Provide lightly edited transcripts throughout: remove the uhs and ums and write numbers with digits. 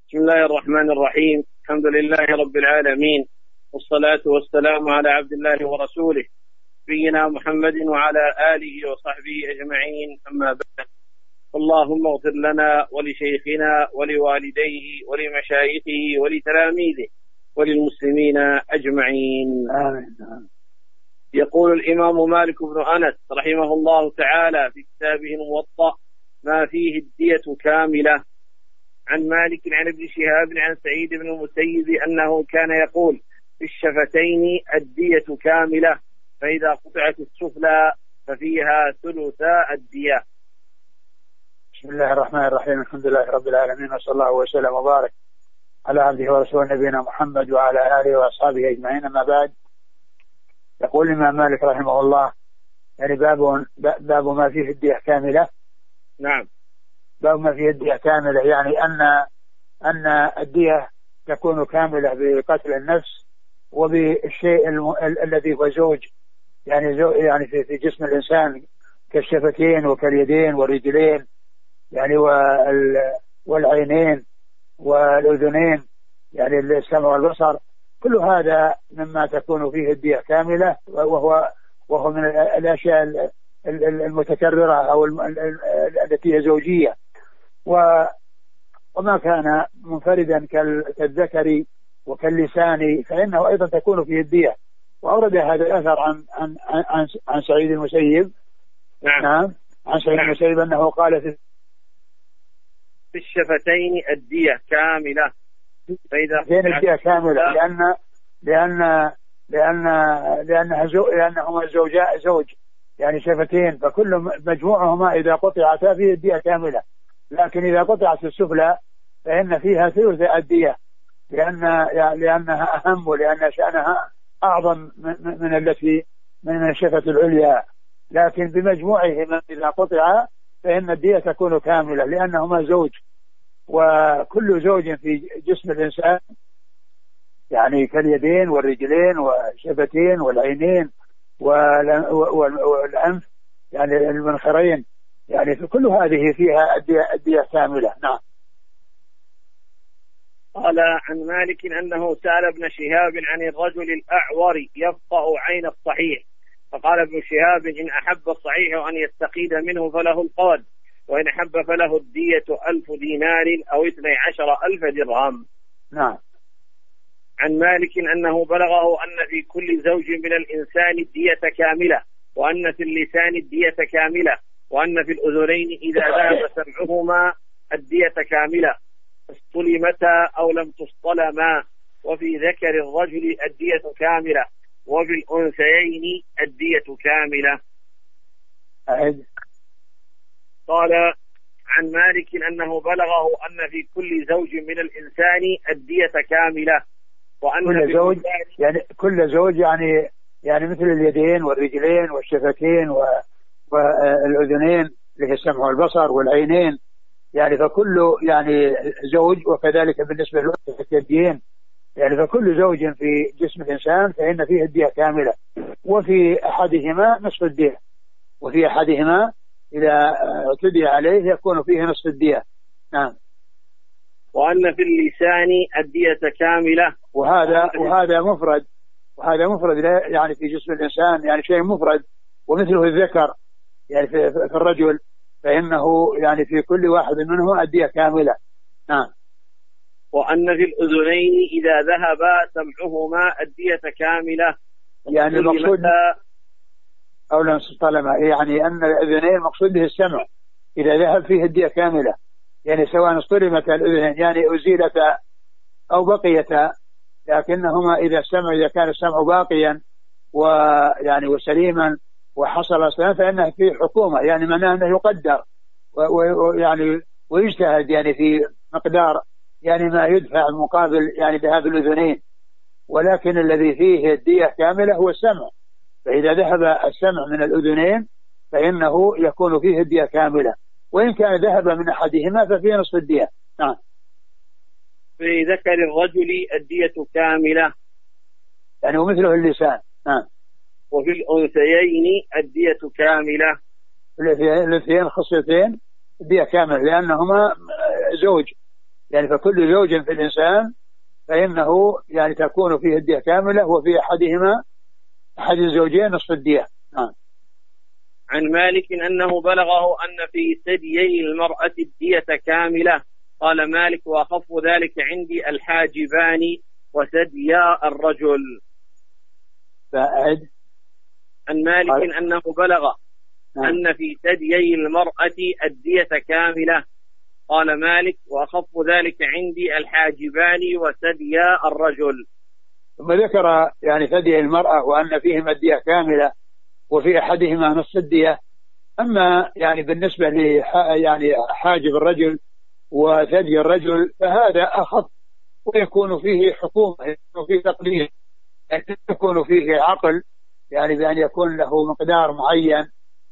بسم الله الرحمن الرحيم. الحمد لله رب العالمين، والصلاة والسلام على عبد الله ورسوله نبينا محمد وعلى آله وصحبه أجمعين، أما بعد. اللهم اغفر لنا ولشيخنا ولوالديه ولمشايخه ولتلاميذه وللمسلمين أجمعين. آمين. يقول الإمام مالك بن أنس رحمه الله تعالى في كتابه الموطأ: ما فيه الدية كاملة. عن مالك عن ابن شهاب عن سعيد بن المسيب أنه كان يقول: في الشفتين الدية كاملة، فإذا قطعت السفلى ففيها ثلثا الدية. بسم الله الرحمن الرحيم. الحمد لله رب العالمين، وصلى الله وسلم وبارك على عبده ورسوله نبينا محمد وعلى آله وأصحابه أجمعين، أما بعد. يقول الإمام مالك رحمه الله: يعني باب ما فيه الدية كاملة. نعم. باب ما فيه الدية كاملة، يعني أن الدية تكون كاملة بقتل النفس وبالشيء الذي هو زوج، يعني في جسم الإنسان كالشفتين وكاليدين والرجلين، يعني والعينين والأذنين، يعني السمع والبصر، كل هذا مما تكون فيه الدية كاملة، وهو من الأشياء المتكررة أو التي هي زوجية. وما كان منفردا كالذكر وكاللسان فإنه أيضا تكون فيه الدية. وأورد هذا الأثر عن سعيد المسيب. نعم. عن سعيد المسيب أنه قال: في الشفتين الدية كاملة، فإذا الدية كاملة لأنهما زوج، يعني شفتين، فكل مجموعهما إذا قطعتا فيه الدية كاملة. لكن إذا قطعت السفلى فإن فيها ثلث الدية، لأنها أهم، ولأن شأنها أعظم من الشفة العليا. لكن بمجموعهما إذا قطع فإن الدية تكون كاملة، لأنهما زوج، وكل زوج في جسم الإنسان يعني كاليدين والرجلين والشفتين والعينين والأنف، يعني المنخرين، يعني كل هذه فيها الدية كاملة. نعم. قال عن مالك أنه سأل ابن شهاب عن الرجل الأعور يفقأ عين الصحيح، فقال ابن شهاب: إن أحب الصحيح أن يستقيد منه فله القود، وإن أحب فله الدية 1000 دينار أو 12,000 درهم. نعم. عن مالك أنه بلغه أن في كل زوج من الإنسان الدية كاملة، وأن في اللسان الدية كاملة، وأن في الأذنين إذا ذهب سمعهما الدية كاملة، اصطلمتا أو لم تصطلما، وفي ذكر الرجل الدية كاملة، وفي الأنثيين الدية كاملة. قال عن مالك أنه بلغه أن في كل زوج من الإنسان الدية كاملة، وأن كل زوج يعني مثل اليدين والرجلين والشفتين والأذنين اللي هي السمع والبصر والعينين، يعني فكل يعني زوج. وكذلك بالنسبة لليدين، يعني فكل زوج في جسم الإنسان فإن فيه الدية كاملة، وفي أحدهما نصف الدية، وفي أحدهما إذا اعتدي عليه يكون فيه نصف الدية. نعم. وأن في اللسان الدية كاملة، وهذا مفرد يعني في جسم الإنسان، يعني شيء مفرد، ومثله الذكر يعني في الرجل، فإنه يعني في كل واحد منه الدية كاملة. نعم. وأن في الأذنين إذا ذهب سمعهما الدية كاملة، يعني المقصود أو لم تطلما، يعني أن الأذنين مقصود به السمع، إذا ذهب فيه الدية كاملة، يعني سواء اصطلمت الأذنين يعني أزيلتا أو بقيتا، لكنهما إذا كان السمع باقيا ويعني وسليما وحصل أصلا فإنه في حكومة، يعني معناه أنه يقدر ويعني ويجتهد يعني في مقدار يعني ما يدفع المقابل يعني بهذه الأذنين. ولكن الذي فيه الدية كاملة هو السمع، فإذا ذهب السمع من الأذنين فإنه يكون فيه الدية كاملة، وإن كان ذهب من أحدهما ففيه نصف الدية. نعم. في ذكر الرجل الدية كاملة، يعني ومثله اللسان. نعم. وفي الأنثيين الدية كاملة، الأنثيين خصيتين الدية كاملة، لأنهما زوج، يعني فكل زوج في الإنسان فإنه يعني تكون فيه الدية كاملة، وفي أحد الزوجين نصف الدية. نعم. عن مالك أنه بلغه أن في ثديي المرأة الدية كاملة. قال مالك: وأخف ذلك عندي الحاجبان وثديا الرجل. فأعد. عن مالك أنه بلغ أن في ثديي المرأة الدية كاملة. قال مالك: وأخف ذلك عندي الحاجبان وثديا الرجل. ثم ذكر يعني ثدي المرأة وأن فيهما الدية كاملة وفي أحدهما نصف الدية. أما يعني بالنسبة يعني حاجب الرجل وثدي الرجل فهذا أخف، ويكون فيه حكومة، يكون فيه تقدير، يعني يكون فيه عقل، يعني بأن يكون له مقدار معين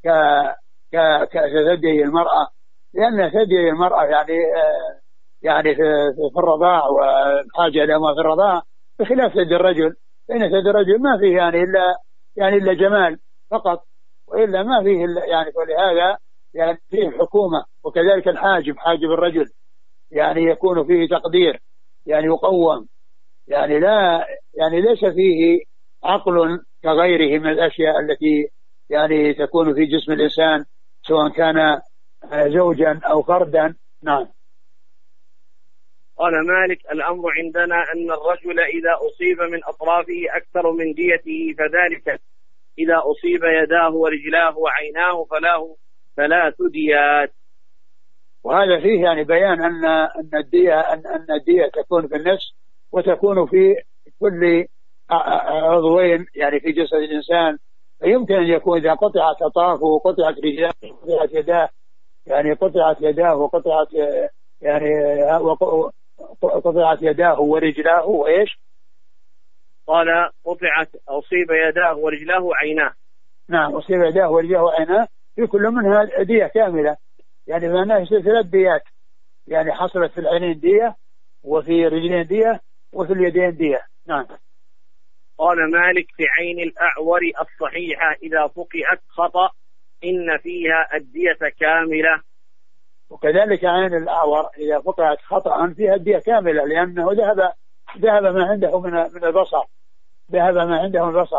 كثدي المرأة، لأن ثدي المرأة يعني في الرضاع والحاجة إلى ما في الرضاع بخلاف ثدي الرجل، فإن ثدي الرجل ما فيه يعني إلا جمال فقط، وإلا ما فيه يعني، ولهذا يعني فيه حكومة. وكذلك حاجب الرجل يعني يكون فيه تقدير، يعني يقوم، يعني ليس فيه عقل كغيره من الأشياء التي يعني تكون في جسم الإنسان سواء كان زوجا أو فردا. نعم. قال مالك: الأمر عندنا أن الرجل إذا أصيب من أطرافه أكثر من ديته فذلك، إذا أصيب يداه ورجلاه وعيناه فلا ديات. وهذا فيه يعني بيان أن الدية تكون في النفس، وتكون في كل عضوين يعني في جسد الإنسان. فيمكن أن يكون إذا قطعت أطرافه وقطعت رجلاه وقطعت يداه، يعني قطعت يداه وقطعت يعني قطعت يداه ورجلاه وإيش؟ قال: أصيب يداه ورجلاه وعيناه. نعم، أصيب يداه ورجلاه وعيناه، في كل منها دية كاملة، يعني معناه ثلاث ديات، يعني حصلت في العينين دية، وفي الرجلين دية، وفي اليدين دية. نعم. قال مالك: في عين الأعور الصحيحة إذا فقئت خطأ إن فيها الدية كاملة. وكذلك عين الأعور إذا فقئت خطأ فيها الدية كاملة، لأنه ذهب ما عنده من البصر، ذهب ما عنده من البصر،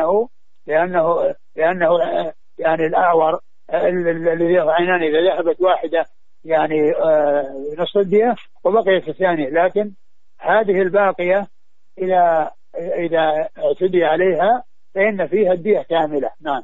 لأنه يعني الأعور الذي له عينان إذا ذهبت واحدة يعني نصف الدية وبقيت الثانية، لكن هذه الباقية إذا اعتدي عليها فإن فيها الدية كاملة. نعم.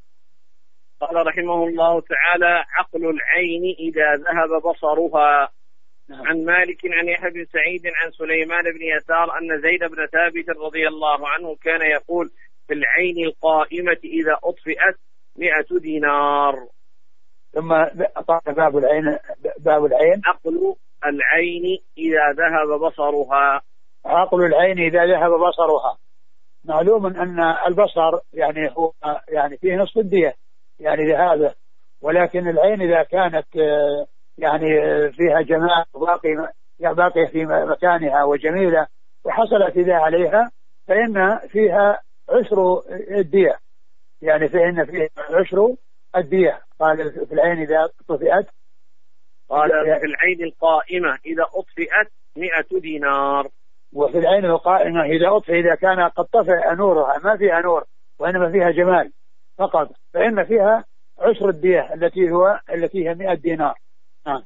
قال رحمه الله تعالى: عقل العين إذا ذهب بصرها. نعم. عن مالك عن يحيى بن سعيد عن سليمان بن يسار أن زيد بن ثابت رضي الله عنه كان يقول: في العين القائمة إذا أطفئت 100 دينار. ثم قال باب العين عقل العين إذا ذهب بصرها. عقل العين إذا ذهب بصرها. معلوم أن البصر يعني هو يعني فيه نصف الدية يعني ذهابه، ولكن العين إذا كانت يعني فيها جمال باقية في مكانها وجميلة وحصلت إذا عليها فإن فيها عشر الدية، يعني فإن فيها عشر الدية. قال في العين إذا طفئت، قال في العين القائمة إذا أطفئت 100 دينار. وفي العين القائمة إذا أطفئ إذا كان قد طفئ نورها ما فيها نور وإنما فيها جمال فقط فإن فيها عشر الدية التي هي 100 دينار. نعم.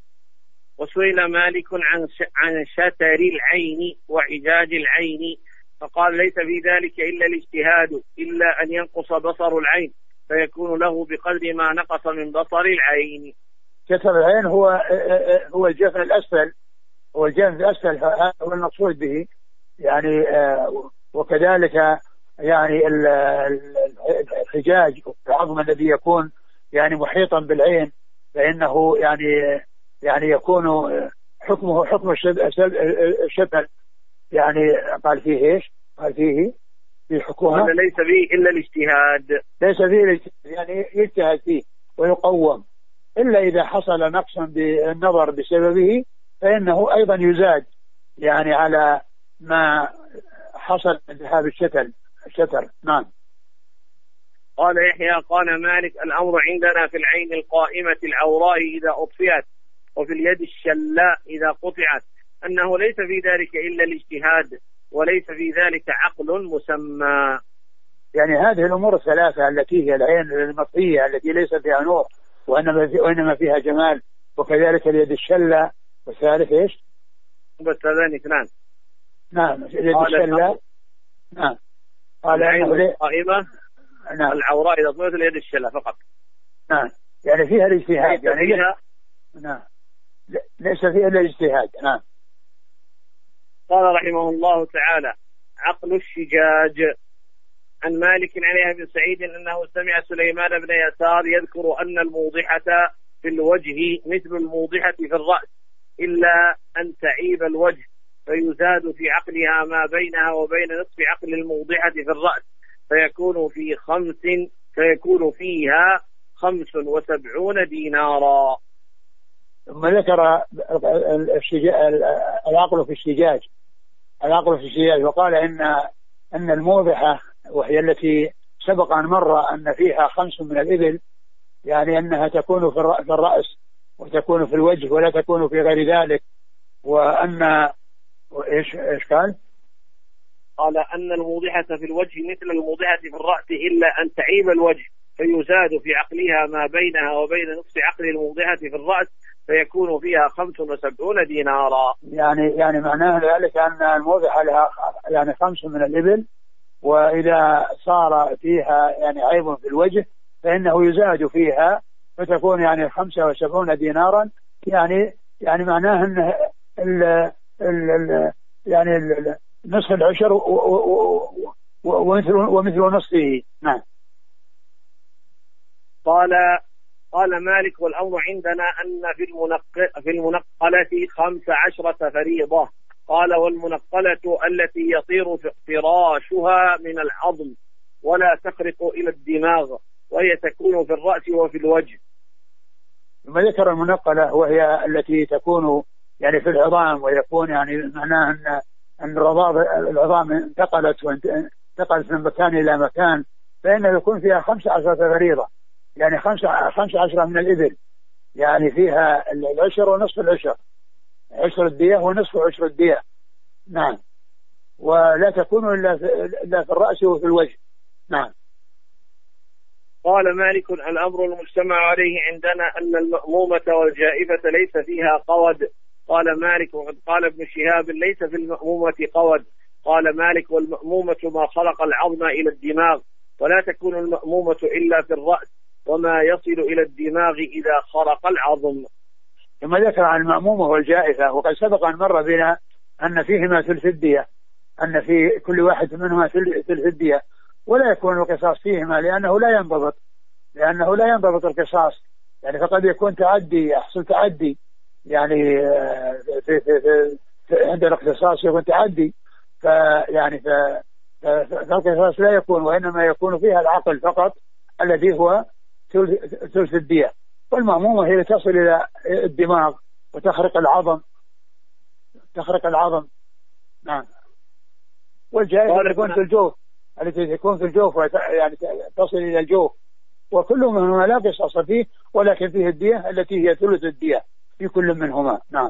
وسئل مالك عن شتر العين وعجاج العين فقال: ليس في ذلك إلا الاجتهاد، إلا أن ينقص بصر العين فيكون له بقدر ما نقص من بصر العين. شتر العين هو الجفن الأسفل، هو الجفن الأسفل هو المقصود به يعني. وكذلك يعني الحجاج العظم الذي يكون يعني محيطا بالعين فإنه يعني يكون حكمه حكم الشتر. يعني قال فيه ايش؟ قال فيه في حكومة قال ليس فيه إلا الاجتهاد، ليس فيه الاجتهاد يعني يجتهد فيه ويقوم، إلا إذا حصل نقص بالنظر بسببه فإنه أيضا يزاد يعني على ما حصل من ذهاب الشتر. نعم. قال يحيى: قال مالك: الأمر عندنا في العين القائمة العوراء إذا أطفئت وفي اليد الشلاء إذا قطعت، أنه ليس في ذلك إلا الاجتهاد وليس في ذلك عقل مسمى. يعني هذه الأمور الثلاثة التي هي العين المطفية التي ليس فيها نور وإنما فيها جمال، وكذلك اليد الشلة، والثالث إيش؟ بس هذان اثنان. نعم اليد الشلة. نعم قال العين القائمة. نعم العوراء إذا طلعت اليد الشلة فقط. نعم يعني فيها الاجتهاد، يعني فيها. نعم ليس فيها إلا الاجتهاد. نعم. قال رحمه الله تعالى: عقل الشجاج. عن مالك عن يحيى بن سعيد أنه سمع سليمان بن يسار يذكر أن الموضحة في الوجه مثل الموضحة في الرأس، إلا أن تعيب الوجه فيزاد في عقلها ما بينها وبين نصف عقل الموضحة في الرأس، فيكون فيها 75 دينارا. ثم ذكر العقل في الشجاج، وقال أن الموضحة وهي التي سبق أن مر أن فيها 5 من الإبل، يعني أنها تكون في الرأس وتكون في الوجه ولا تكون في غير ذلك. وأن إيش قال؟ قال أن الموضحة في الوجه مثل الموضحة في الرأس، إلا أن تعيب الوجه فيزاد في عقلها ما بينها وبين نصف عقل الموضحة في الرأس، فيكون فيها 75 دينارا. يعني معناه ذلك أن الموضحة لها يعني 5 من الإبل، وإذا صار فيها يعني عيب في الوجه فإنه يزاد فيها فتكون يعني 75 دينارا. يعني معناه أن يعني نصف العشر ومثل نصفه. نعم. قال مالك: والأمر عندنا أن في المنقلة 15 فريضة. قال: والمنقلة التي يطير فراشها من العظم ولا تخرق إلى الدماغ، وهي تكون في الرأس وفي الوجه. ثم ذكر المنقلة وهي التي تكون يعني في العظام، ويكون يعني معناه أن العظام انتقلت من مكان إلى مكان، فإنه يكون فيها 15 فريضة، يعني 15 من الإبل، يعني فيها العشر ونصف العشر، عشر الدية ونصف عشر الدية. نعم. ولا تكون إلا في الرأس وفي الوجه. نعم. قال مالك: الأمر المجتمع عليه عندنا أن المأمومة والجائفة ليس فيها قود. قال مالك: وقد قال ابن شهاب: ليس في المأمومة قود. قال مالك: والمأمومة ما خلق العظم إلى الدماغ، ولا تكون المأمومة إلا في الرأس، وما يصل إلى الدماغ إذا خرق العظم. ثم ذكر عن المأمومة والجائفة، وقد سبق أن مر بنا أن فيهما ثلث الدية، أن في كل واحد منهما ثلث الدية، ولا يكون القصاص فيهما لأنه لا ينضبط القصاص، يعني فقد يكون تعدي، يحصل تعدي، يعني عند الاختصاص يكون تعدي، فالقصاص لا يكون، وإنما يكون فيها العقل فقط الذي هو ثلث الدية. والمأمومة هي تصل إلى الدماغ وتخرق العظم. نعم. والجائفة تكون في الجوف، التي تكون في الجوف يعني تصل إلى الجوف، وكل منهما لا قصاص فيه، ولكن فيه الدية التي هي ثلث الدية في كل منهما. نعم.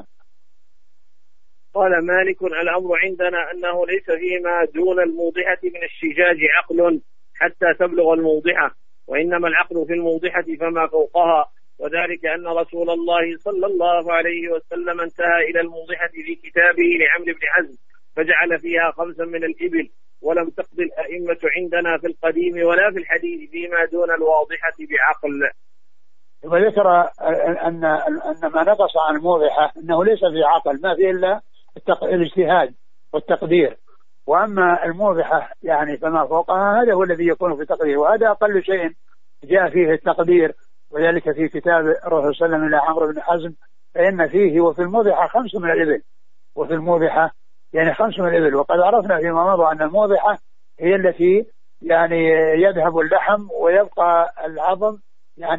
قال مالك: الأمر عندنا أنه ليس فيما دون الموضحة من الشجاج عقل حتى تبلغ الموضحة، وإنما العقل في الموضحة فما فوقها، وذلك أن رسول الله صلى الله عليه وسلم انتهى إلى الموضحة في كتابه لعمرو بن حزم فجعل فيها 5 من الإبل، ولم تقضي الأئمة عندنا في القديم ولا في الحديث فيما دون الواضحة بعقل. وذكر أن ما نقص عن الموضحة أنه ليس في عقل، ما فيه إلا الاجتهاد والتقدير، وأما الموضحة يعني فما فوقها هذا هو الذي يكون في تقدير، وهذا أقل شيء جاء فيه التقدير، وذلك في كتاب الرسول صلى الله عليه وسلم إلى عمرو بن حزم، فإن فيه وفي الموضحة 5 من الإبل، وفي الموضحة يعني 5 من الإبل. وقد عرفنا فيما مضى أن الموضحة هي التي يعني يذهب اللحم ويبقى العظم يعني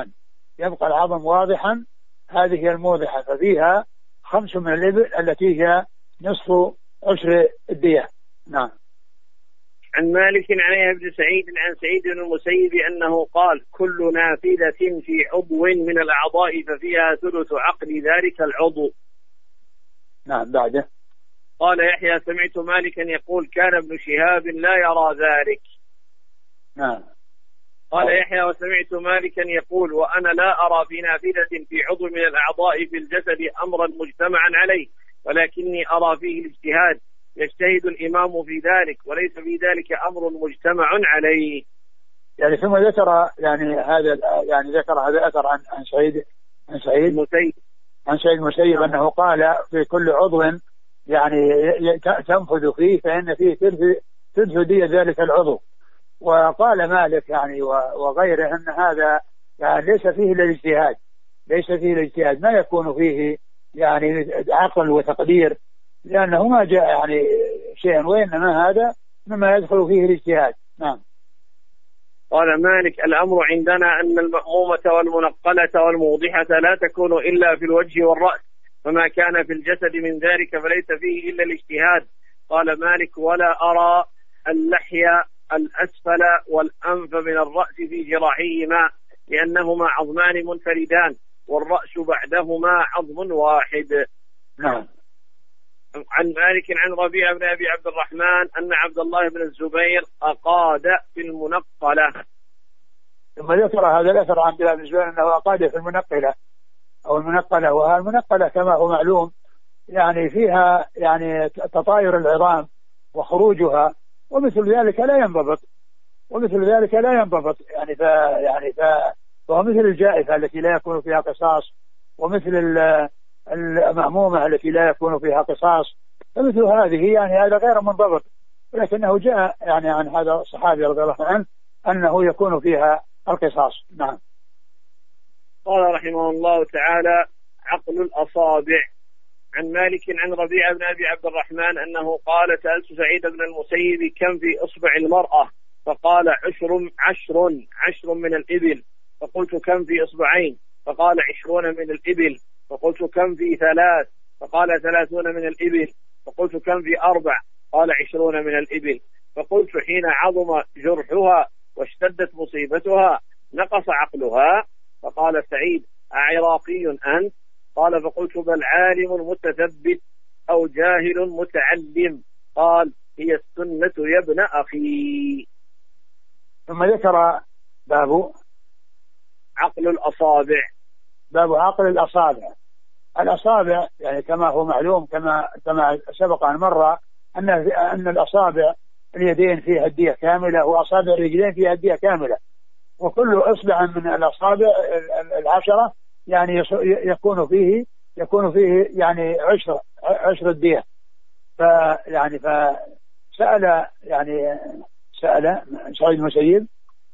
واضحا، هذه هي الموضحة، ففيها 5 من الإبل التي هي نصف عشر الدية. نعم. عن مالك عن يحيى بن سعيد عن سعيد بن المسيب أنه قال كل نافذة في عضو من الأعضاء ففيها ثلث عقل ذلك العضو. نعم. بعده قال يحيى سمعت مالكا يقول كان ابن شهاب لا يرى ذلك. نعم. قال يحيى وسمعت مالكا يقول وأنا لا أرى في نافذة في عضو من الأعضاء في الجسد أمرا مجتمعا عليه ولكني أرى فيه الاجتهاد يجتهد الإمام في ذلك وليس في ذلك أمر مجتمع عليه. يعني ثم ذكر ذكر هذا الأثر عن سعيد المسيب أنه قال في كل عضو يعني تنفذ فيه فإن فيه تنفذ دية ذلك العضو. وقال مالك يعني وغيره أن هذا يعني ليس فيه الاجتهاد ما يكون فيه يعني عقل وتقدير لأنه ما جاء يعني شيء وإنما هذا مما يدخل فيه الاجتهاد. نعم. قال مالك الأمر عندنا أن المأمومة والمنقلة والموضحة لا تكون إلا في الوجه والرأس فما كان في الجسد من ذلك فليس فيه إلا الاجتهاد. قال مالك ولا أرى اللحية الأسفل والأنف من الرأس في جراحيهما لأنهما عظمان منفردان والرأس بعدهما عظم واحد. نعم. عن مالك عن ربيع بن أبي عبد الرحمن أن عبد الله بن الزبير أقاد في المنقلة. ثم ذكر هذا الأثر عن عبد الله بن الزبير أنه أقاد في المنقلة أو المنقلة. والمنقلة كما هو معلوم يعني فيها يعني تطاير العظام وخروجها ومثل ذلك لا ينضبط يعني فهو مثل الجائفة التي لا يكون فيها قصاص ومثل المأمومة التي لا يكون فيها قصاص فمثل هذه يعني هذا غير منضبط ولكنه جاء يعني عن هذا الصحابي رضي الله عنه أنه يكون فيها القصاص. نعم. قال رحمه الله تعالى عقل الأصابع. عن مالك عن ربيع بن أبي عبد الرحمن أنه قال سألت سعيد بن المسيب كم في إصبع المرأة فقال عشر من الإبل فقلت كم في إصبعين فقال 20 من الإبل فقلت كم في 3 فقال 30 من الإبل فقلت كم في 4 قال 20 من الإبل فقلت حين عظم جرحها واشتدت مصيبتها نقص عقلها فقال سعيد أعراقي أنت قال فقلت بل عالم متثبت أو جاهل متعلم قال هي السنة يا ابن أخي. ثم ذكر باب عقل الأصابع. باب عقل الأصابع يعني كما هو معلوم كما سبق أن مر أن الأصابع اليدين فيها الدية كاملة وأصابع الرجلين فيها الدية كاملة وكل إصبع من الأصابع 10 يعني يكون فيه يعني عشر الدية. فسأل سعيد المسيب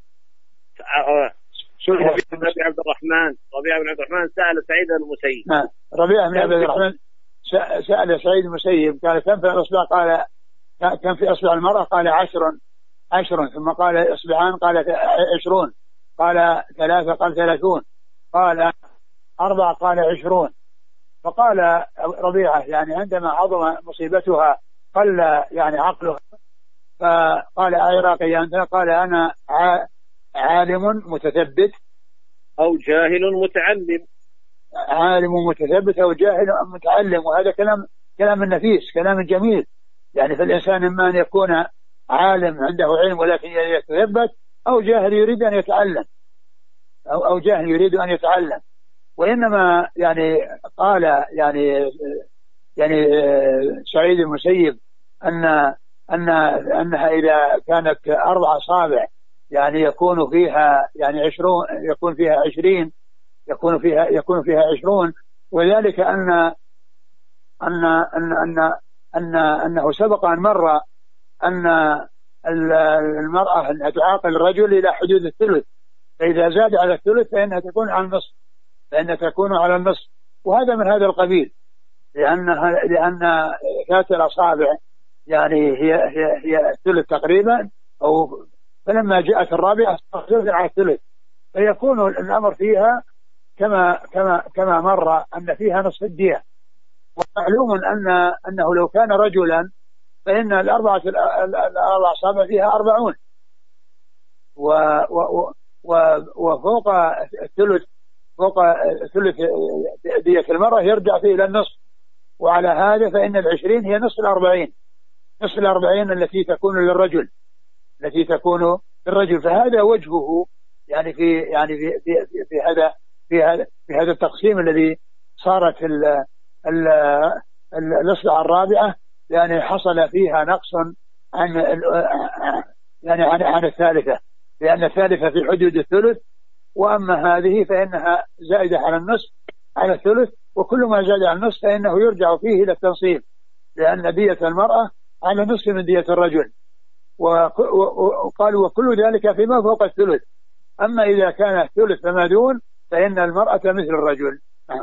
ربيع بن عبد الرحمن سأل سعيد المسيب. نعم. ربيع بن عبد الرحمن سأل سعيد المسيب قال كم في الأصبع قال كم في أصبع المرأة قال 10 ثم قال إصبعان قال 20 قال 3 قال 30 قال 4 قال 20 فقال ربيعة يعني عندما عظم مصيبتها قل يعني عقلها فقال عراقي أنت قال أنا عالم متثبت أو جاهل متعلم. عالم متثبت أو جاهل متعلم وهذا كلام نفيس كلام جميل يعني فالإنسان إما أن يكون عالم عنده علم ولكن يتثبت أو جاهل يريد أن يتعلم أو جاهل يريد أن يتعلم. وإنما يعني قال يعني سعيد المسيب أنها إذا كانت 4 أصابع يعني يكون فيها يعني 20 يكون فيها 20 وذلك أنه سبق أن مر أن المرأة أنها تعاقل الرجل إلى حدود الثلث فإذا زاد على الثلث فإنها تكون على النصف وهذا من هذا القبيل لأن ذات الأصابع يعني هي الثلث تقريبا أو فلما جاءت الرابعة صارت على الثلث فيكون الأمر فيها كما مر أن فيها نصف الدية. ومعلوم أنه لو كان رجلا فإن الأربع أصابع فيها 40، وفوق الثلث، فوق ثلث دية المرأة يرجع فيه إلى النصف. وعلى هذا فإن 20 هي نصف 40، نصف 40 التي تكون للرجل، فهذا وجهه يعني في هذا التقسيم الذي صارت الإصبع الرابعة يعني حصل فيها نقص عن الثالثة، لأن الثالثة في حدود الثلث، وأما هذه فإنها زائدة على النصف على الثلث، وكل ما زاد على النصف فإنه يرجع فيه إلى التنصيب، لأن دية المرأة على نصف من دية الرجل. وقالوا وكل ذلك فيما فوق الثلث، أما إذا كان الثلث فما دون فإن المرأة مثل الرجل.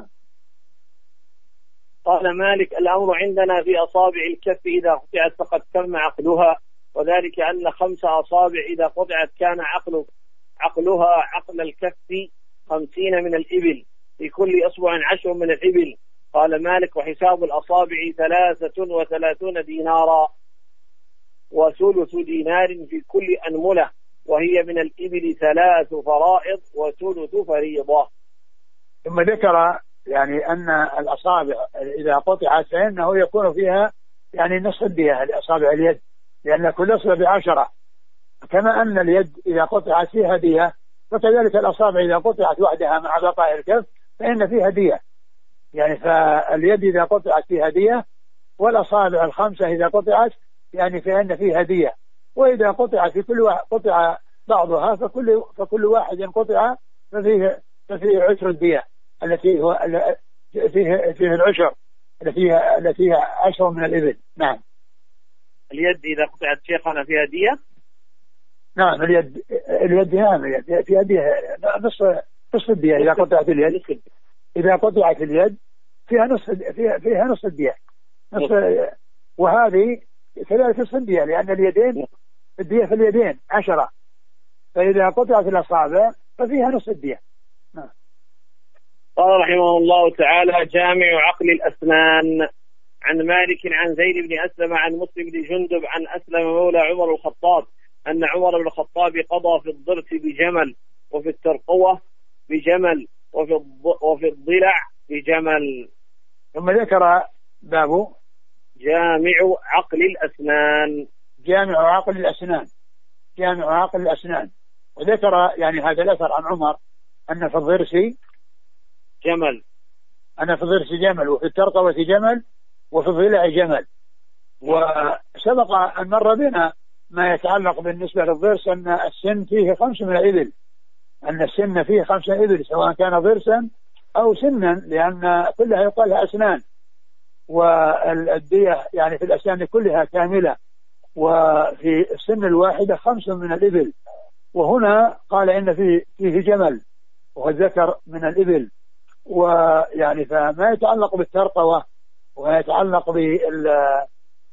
قال مالك: الأمر عندنا في أصابع الكف إذا قطعت فقد تم عقلها، وذلك أن 5 أصابع إذا قطعت كان عقلها عقل الكف 50 من الإبل، في كل أصبع 10 من الإبل. قال مالك: وحساب الأصابع 33 دينارا، وثلث دينار في كل أنملة، وهي من الإبل 3 فرائض وثلث فريضة. ثم ذكر يعني أن الأصابع إذا قطعت فإنه يكون فيها يعني نصف الدية لأصابع اليد، لأن كل أصبع 10، كما أن اليد إذا قطعت فيها دية، وكذلك الأصابع إذا قطعت وحدها مع بقاء الكف فإن فيها دية. يعني فاليد إذا قطعت فيها دية، والأصابع 5 إذا قطعت يعني فإن فيها دية. وإذا قطعت في كل قطع بعضها فكل واحد قطع ففيه عشر الدية التي هو فيه العشر التي هي 10 من الإبل. نعم. اليد إذا قطعت شيخنا فيها دية؟ نعم، اليد نعم فيها دية، نصف الدية إذا قطعت اليد. إذا قطعت اليد فيها نصف الدية، وهذه كذلك نصف الدية، لأن اليدين الدية في اليدين 10، فإذا قطعت الأصابع ففيها نصف الدية. قال رحمه الله تعالى: جامع عقل الأسنان. عن مالك عن زيد بن أسلم عن مسلم بن جندب عن أسلم مولى عمر الخطاب أن عمر بن الخطاب قضى في الضرس بجمل، وفي الترقوة بجمل، وفي الضلع بجمل. ثم ذكر باب جامع عقل الأسنان. جامع عقل الأسنان. وذكر يعني هذا الأثر عن عمر أن في الضرس جمل، وفي الترقوة جمل، وفي الضلع جمل. وسبق أن مر بنا ما يتعلق بالنسبة للضرس أن السن فيه 5 من الإبل، إبل سواء كان ضرسا أو سنا، لأن كلها يقال لها أسنان، والدية يعني في الأسنان كلها كاملة، وفي السن الواحدة 5 من الإبل. وهنا قال إن فيه جمل، وقد ذكر من الإبل. ويعني فما يتعلق بالترقوة وما يتعلق بالضلع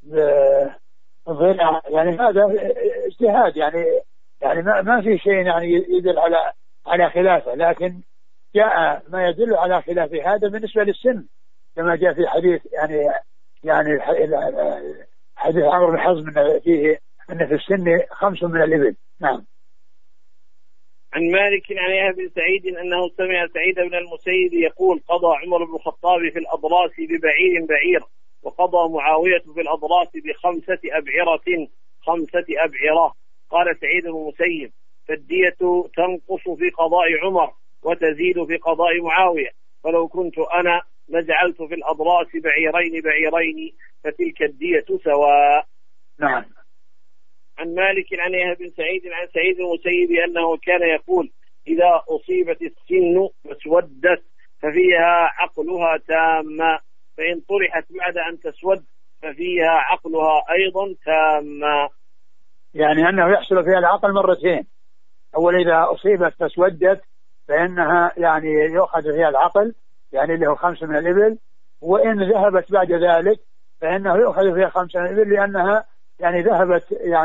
يعني هذا اجتهاد، يعني ما في شيء يعني يدل على خلافه، لكن جاء ما يدل على خلاف هذا بالنسبة للسن، كما جاء في حديث يعني حديث عمرو بن حزم فيه أن في السن 5 من الإبل. نعم. عن مالك عن يحيى بن سعيد أنه سمع سعيد بن المسيب يقول: قضى عمر بن الخطاب في الأضراس بعير، وقضى معاوية في الأضراس ب5 أبعرة. قال سعيد بن المسيب: فالدية تنقص في قضاء عمر وتزيد في قضاء معاوية، فلو كنت أنا لجعلت في الأضراس بعيرين فتلك الدية سواء. نعم. عن مالك عن يحيى بن سعيد عن سعيد المسيب أنه كان يقول: إذا أصيبت السن فاسودت ففيها عقلها تامة، فإن طرحت بعد أن تسود ففيها عقلها أيضا تامة. يعني أنه يحصل فيها العقل مرتين، أول إذا أصيبت فاسودت فإنها يعني يؤخذ فيها العقل، يعني له 5 من الإبل، وإن ذهبت بعد ذلك فإنه يؤخذ فيها 5 من الإبل، لأنها يعني ذهب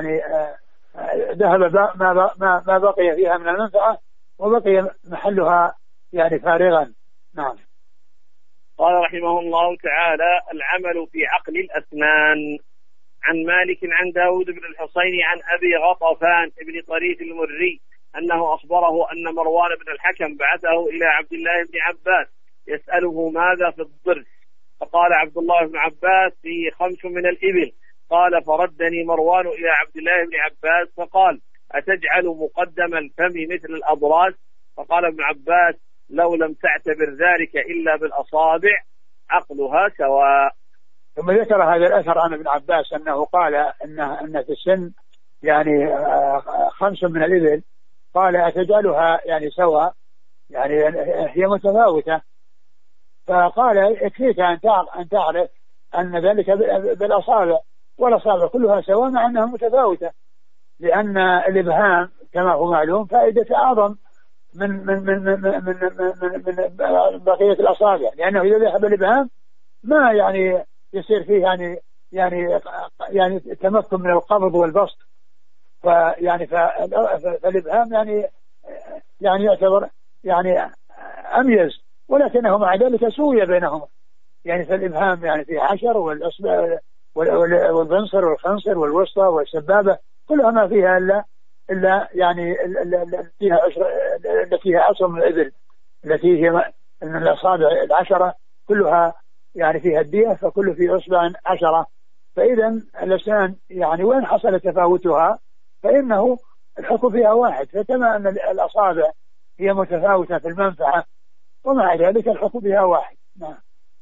ما بقي فيها من المنفعة، وبقي محلها يعني فارغا. نعم. قال رحمه الله تعالى: العمل في عقل الأسنان. عن مالك عن داود بن الحصين عن أبي غطفان بن طريف المري أنه أخبره أن مروان بن الحكم بعثه إلى عبد الله بن عباس يسأله ماذا في الضرس، فقال عبد الله بن عباس فيه 5 من الإبل. قال فردني مروان إلى عبد الله بن عباس فقال أتجعل مقدم الفم مثل الأضراس؟ فقال ابن عباس لو لم تعتبر ذلك إلا بالأصابع عقلها سواء. ثم ذكر هذا الأثر عن ابن عباس أنه قال أن في السن يعني 5 من الإبل، قال أتجعلها يعني سواء، يعني هي متفاوتة. فقال يكفيك أن تعرف أن ذلك بالأصابع، والأصابع كلها سواء مع أنها متفاوتة، لأن الإبهام كما هو معلوم فائدة أعظم من بقية الأصابع، لأنه إذا ذهب الإبهام ما يعني يصير فيه يعني تمكن من القبض والبسط، فالإبهام يعني يعتبر يعني أميز، ولكنه مع ذلك سوية بينهما، يعني فالإبهام يعني فيه 10 والأصبع والبنصر والخنصر والوسطى والسبابة كلها ما فيها إلا يعني فيها 10 من الإبل، التي هي من الأصابع 10 كلها يعني فيها الدية، فكل في أصبع 10. فإذا الأسنان يعني وين حصل تفاوتها فإنه الحكم فيها واحد، فكما أن الأصابع هي متفاوتة في المنفعة ومع ذلك الحكم فيها واحد. نعم.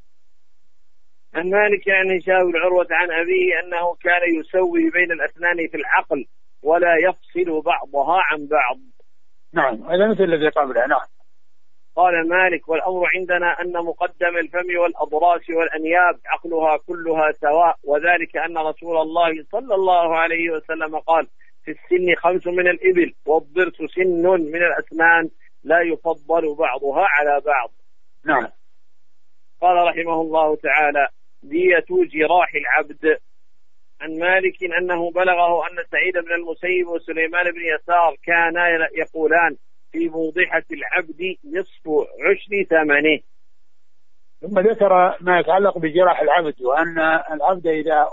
عن مالك عن هشام بن عروة عن أبيه أنه كان يسوي بين الأسنان في العقل ولا يفصل بعضها عن بعض. نعم، هذا مثل الذي قبله. نعم. قال مالك والأمر عندنا أن مقدم الفم والأضراس والأنياب عقلها كلها سواء، وذلك أن رسول الله صلى الله عليه وسلم قال في السن 5 من الإبل، والضرس سن من الأسنان لا يفضل بعضها على بعض. نعم. قال رحمه الله تعالى دية جراح العبد. عن مالك أنه بلغه أن سعيد بن المسيب وسليمان بن يسار كانا يقولان في موضحة العبد نصف عشر ثمنه. ثم ذكر ما يتعلق بجراح العبد، وأن العبد إذا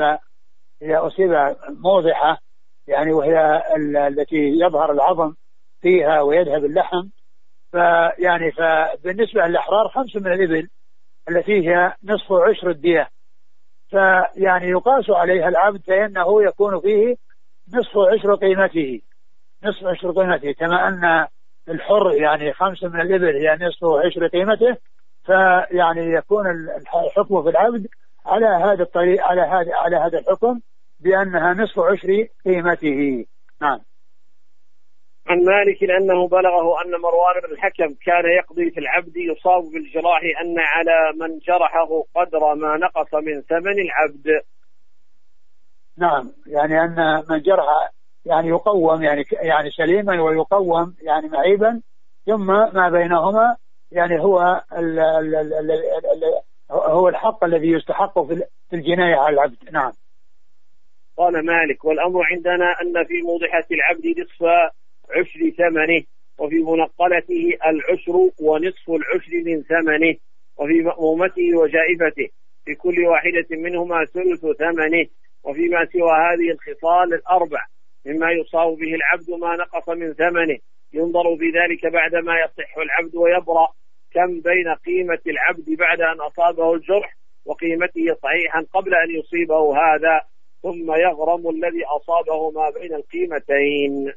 أصيب موضحة يعني وهي التي يظهر العظم فيها ويذهب اللحم، فبالنسبة للأحرار 5 من الإبل التي هي نصف عشر الدية، فيعني يقاس عليها العبد فإنه يكون فيه نصف عشر قيمته، كما أن الحر يعني 5 من الإبل هي نصف عشر قيمته، فيعني يكون الحكم في العبد على هذا الطريق، على هذا الحكم بأنها نصف عشر قيمته. نعم. عن مالك أنه بلغه أن مروان بن الحكم كان يقضي في العبد يصاب بالجراح أن على من جرحه قدر ما نقص من ثمن العبد. نعم، يعني أن من جرح يعني يقوم يعني سليما ويقوم يعني معيبا، ثم ما بينهما يعني هو الحق الذي يستحق في الجناية على العبد. نعم. قال مالك والأمر عندنا أن في موضحة العبد نصف عشر ثمنه، وفي منقلته العشر ونصف العشر من ثمنه، وفي مأمومته وجائفته في كل واحدة منهما ثلث ثمنه، وفيما سوى هذه الخصال الأربع مما يصاب به العبد ما نقص من ثمنه ينظر في ذلك بعدما يصح العبد ويبرأ، كم بين قيمة العبد بعد أن أصابه الجرح وقيمته صحيحا قبل أن يصيبه هذا، ثم يغرم الذي أصابه ما بين القيمتين.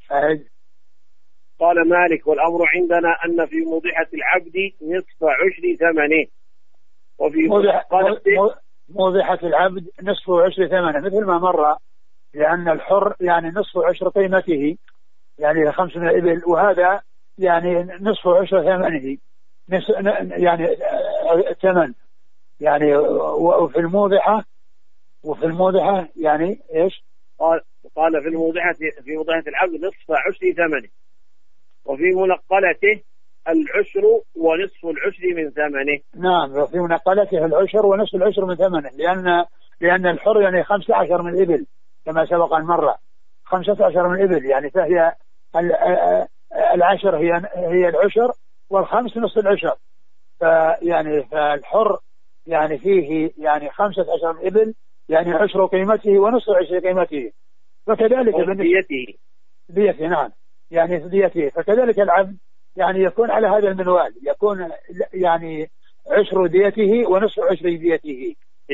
قال مالك والأمر عندنا أن في موضحة العبد نصف عشر ثمنه، وفي موضحة العبد نصف عشر ثمنه مثل ما مر، لأن الحر يعني نصف عشر قيمته يعني 5 من الإبل، وهذا يعني نصف عشر ثمنه يعني ثمن يعني. وفي الموضحة يعني إيش؟ قال في موضحة العبد نصف عشر ثمنه، وفي منقلته العشر ونصف العشر من ثمنه. نعم، وفي منقلته العشر ونصف العشر من ثمنه، لأن الحر يعني 15 من الإبل كما سبق المرة، 15 من الإبل يعني، فهي العشر هي العشر، والخمس نصف العشر، فالحر يعني فيه يعني 15 من الإبل يعني عشر قيمته ونصف عشر قيمته. فكذلك ديته نعم، يعني ديته. فكذلك العبد يعني يكون على هذا المنوال، يكون يعني عشر ديته ونصف عشر ديته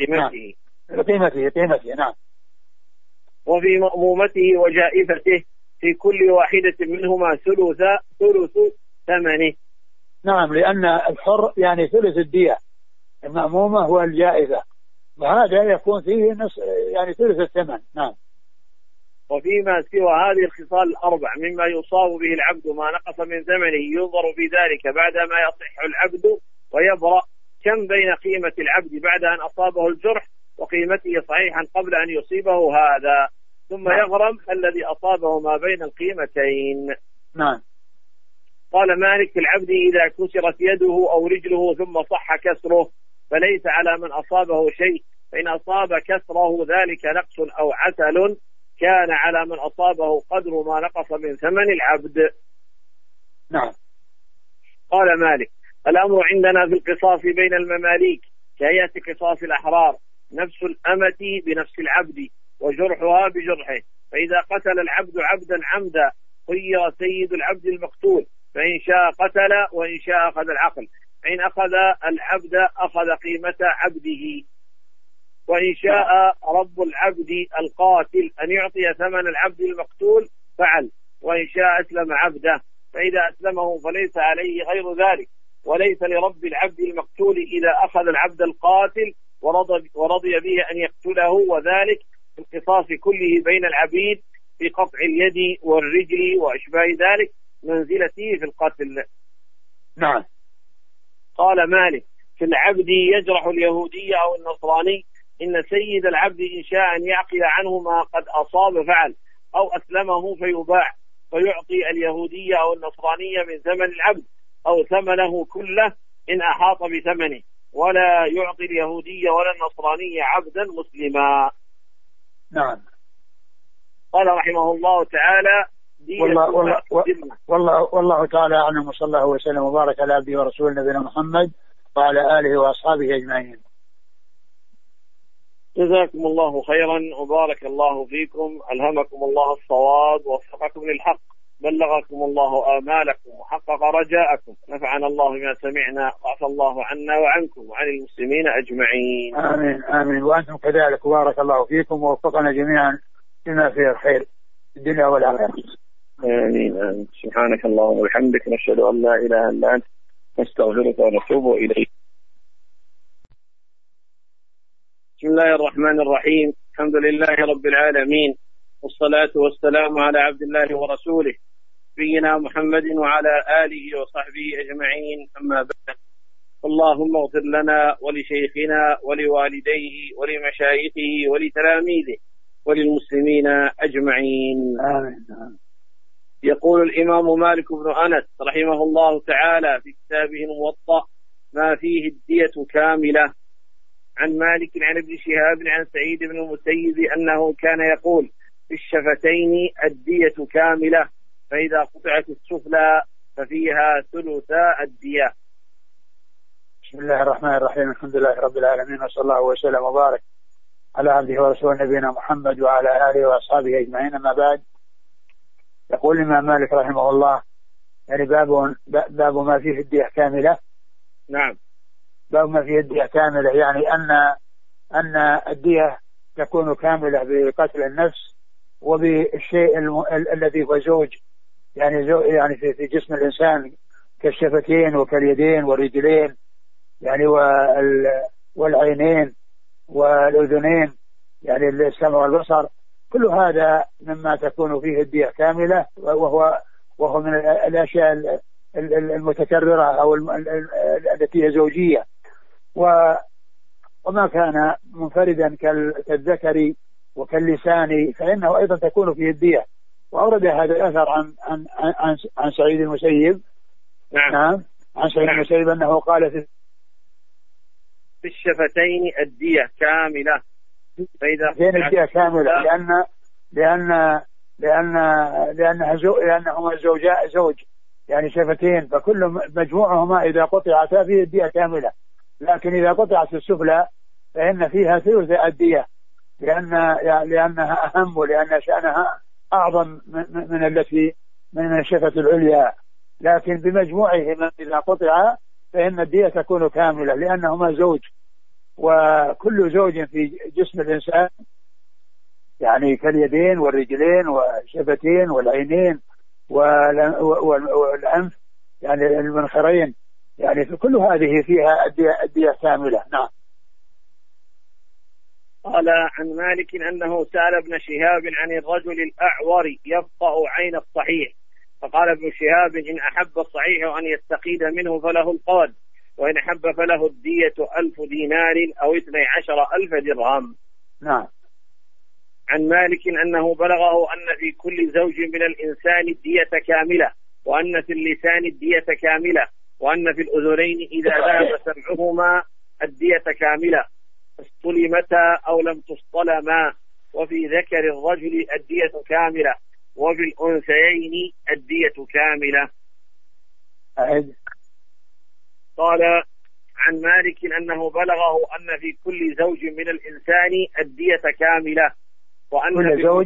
قيمته نعم. وفي مأمومته وجائفته في كل واحدة منهما ثلث ثمنه. نعم، لأن الحر يعني ثلث الدية، المأمومة هو الجائزة، وهذا يكون فيه يعني ثلث الثمن. نعم. وفيما سوى هذه الخصال الأربع مما يصاب به العبد ما نقص من ثمنه ينظر في ذلك بعد ما يصح العبد ويبرأ، كم بين قيمة العبد بعد أن أصابه الجرح وقيمته صحيحا قبل أن يصيبه هذا، ثم يغرم الذي أصابه ما بين القيمتين. نعم. قال مالك في العبد إذا كسرت يده أو رجله ثم صح كسره فليس على من أصابه شيء، فإن أصاب كسره ذلك نقص أو عسل كان على من أصابه قدر ما نقص من ثمن العبد. نعم. قال مالك الأمر عندنا في القصاص بين المماليك كهيئة قصاص الأحرار، نفس الأمة بنفس العبد وجرحها بجرحه، فإذا قتل العبد عبدا عمدا خير سيد العبد المقتول، فإن شاء قتل وإن شاء أخذ العقل، فإن أخذ العبد أخذ قيمة عبده، وإن شاء رب العبد القاتل أن يعطي ثمن العبد المقتول فعل، وإن شاء أسلم عبده، فإذا أسلمه فليس عليه غير ذلك، وليس لرب العبد المقتول إذا أخذ العبد القاتل ورضي به أن يقتله، وذلك في القصاص كله بين العبيد في قطع اليد والرجل وأشباه ذلك منزلته في القتل. نعم. قال مالك في العبد يجرح اليهودي أو النصراني إن سيد العبد إن شاء أن يعقل عنه ما قد أصاب فعل، أو أسلمه فيباع فيعطي اليهودي أو النصراني من ثمن العبد أو ثمنه كله إن أحاط بثمنه، ولا يعطي اليهودي ولا النصراني عبدا مسلما. نعم. قال رحمه الله تعالى والله تعالى أعلم، وصلى الله وسلم وبارك على عبده ورسوله نبينا محمد وعلى آله وأصحابه أجمعين. جزاكم الله خيرا وبارك الله فيكم، ألهمكم الله الصواب ووفقكم للحق، بلغكم الله آمالكم وحقق رجاءكم، نفعنا الله بما سمعنا وعفى الله عنا وعنكم وعن المسلمين أجمعين. آمين آمين، وأنتم كذلك، وبارك الله فيكم ووفقنا جميعا بما فيه الخير في الدنيا والآخرة. آمين آمين. سبحانك اللهم وبحمدك، نشهد أن لا إله إلا أنت، نستغفرك ونتوب إليك. بسم الله الرحمن الرحيم، الحمد لله رب العالمين، والصلاة والسلام على عبد الله ورسوله نبينا محمد وعلى آله وصحبه أجمعين، أما بعد. اللهم اغفر لنا ولشيخنا ولوالديه ولمشايخه ولتلاميذه وللمسلمين أجمعين. آمين. يقول الإمام مالك بن أنس رحمه الله تعالى في كتابه الموطأ ما فيه الدية كاملة، عن مالك عن ابن شهاب عن سعيد بن المسيب أنه كان يقول في الشفتين الدية كاملة، فإذا قطعت السفلى ففيها ثلثا الدية. بسم الله الرحمن الرحيم، الحمد لله رب العالمين، وصلى الله وسلم وبارك على عبده ورسوله نبينا محمد وعلى آله وأصحابه أجمعين، أما بعد. يقول الإمام مالك رحمه الله يعني باب ما فيه الدية كاملة. نعم. باب ما فيه الدية كاملة يعني أن الدية تكون كاملة بقتل النفس وبالشيء الذي هو زوج، يعني في جسم الإنسان كالشفتين وكاليدين والرجلين يعني والعينين والأذنين، يعني السمع والبصر، كل هذا مما تكون فيه الدية كاملة، وهو من الأشياء المتكررة أو التي هي زوجية، وما كان منفردا كالذكر وكاللسان فإنه أيضا تكون فيه الدية. وأورد هذا الأثر عن سعيد المسيب. نعم. عن سعيد المسيب أنه قال في الشفتين الدية كاملة، فإذا الدية كاملة لأنهما زوج يعني شفتين، فكل مجموعهما إذا قطعتا فيه الدية كاملة، لكن إذا قطعت السفلى فإن فيها ثلث الدية، لأنها أهم ولأن شأنها أعظم من الشفة العليا. لكن بمجموعهما إذا قطع فإن الدية تكون كاملة، لأنهما زوج، وكل زوج في جسم الإنسان يعني كاليدين والرجلين والشفتين والعينين والأنف يعني المنخرين، يعني في كل هذه فيها الدية كاملة. نعم. قال عن مالك أنه سأل ابن شهاب عن الرجل الأعور يفقأ عين الصحيح، فقال ابن شهاب إن أحب الصحيح أن يستقيد منه فله القود، وإن أحب فله الدية 1000 دينار أو 12,000 درهم. نعم. عن مالك أنه بلغه أن في كل زوج من الإنسان الدية كاملة، وأن في اللسان الدية كاملة، وأن في الأذنين إذا ذهب سمعهما الدية كاملة، استلمتا أو لم تستلما، وفي ذكر الرجل الدية كاملة، وفي الأنثيين الدية كاملة. قال عن مالك أنه بلغه أن في كل زوج من الإنسان الدية كاملة، وأن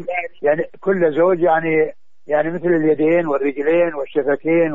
كل زوج يعني مثل اليدين والرجلين والشفتين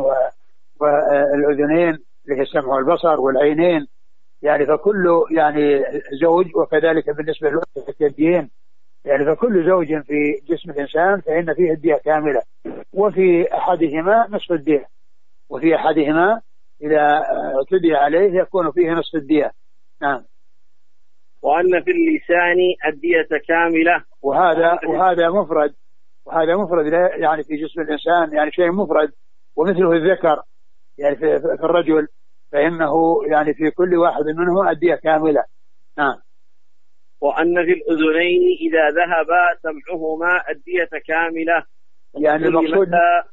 والأذنين اللي هي السمع والبصر والعينين، يعني فكل يعني زوج، وكذلك بالنسبة لليدين، يعني فكل زوج في جسم الإنسان فإن فيه الدية كاملة، وفي أحدهما نصف الدية، وفي أحدهما إذا اعتدي عليه يكون فيه نصف الدية. نعم. وأن في اللسان الدية كاملة، وهذا مفرد يعني في جسم الإنسان، يعني شيء مفرد، ومثله الذكر يعني في الرجل، فإنه يعني في كل واحد منه الدية كاملة. نعم. وأن في الأذنين إذا ذهب سمعهما الدية كاملة، يعني المقصود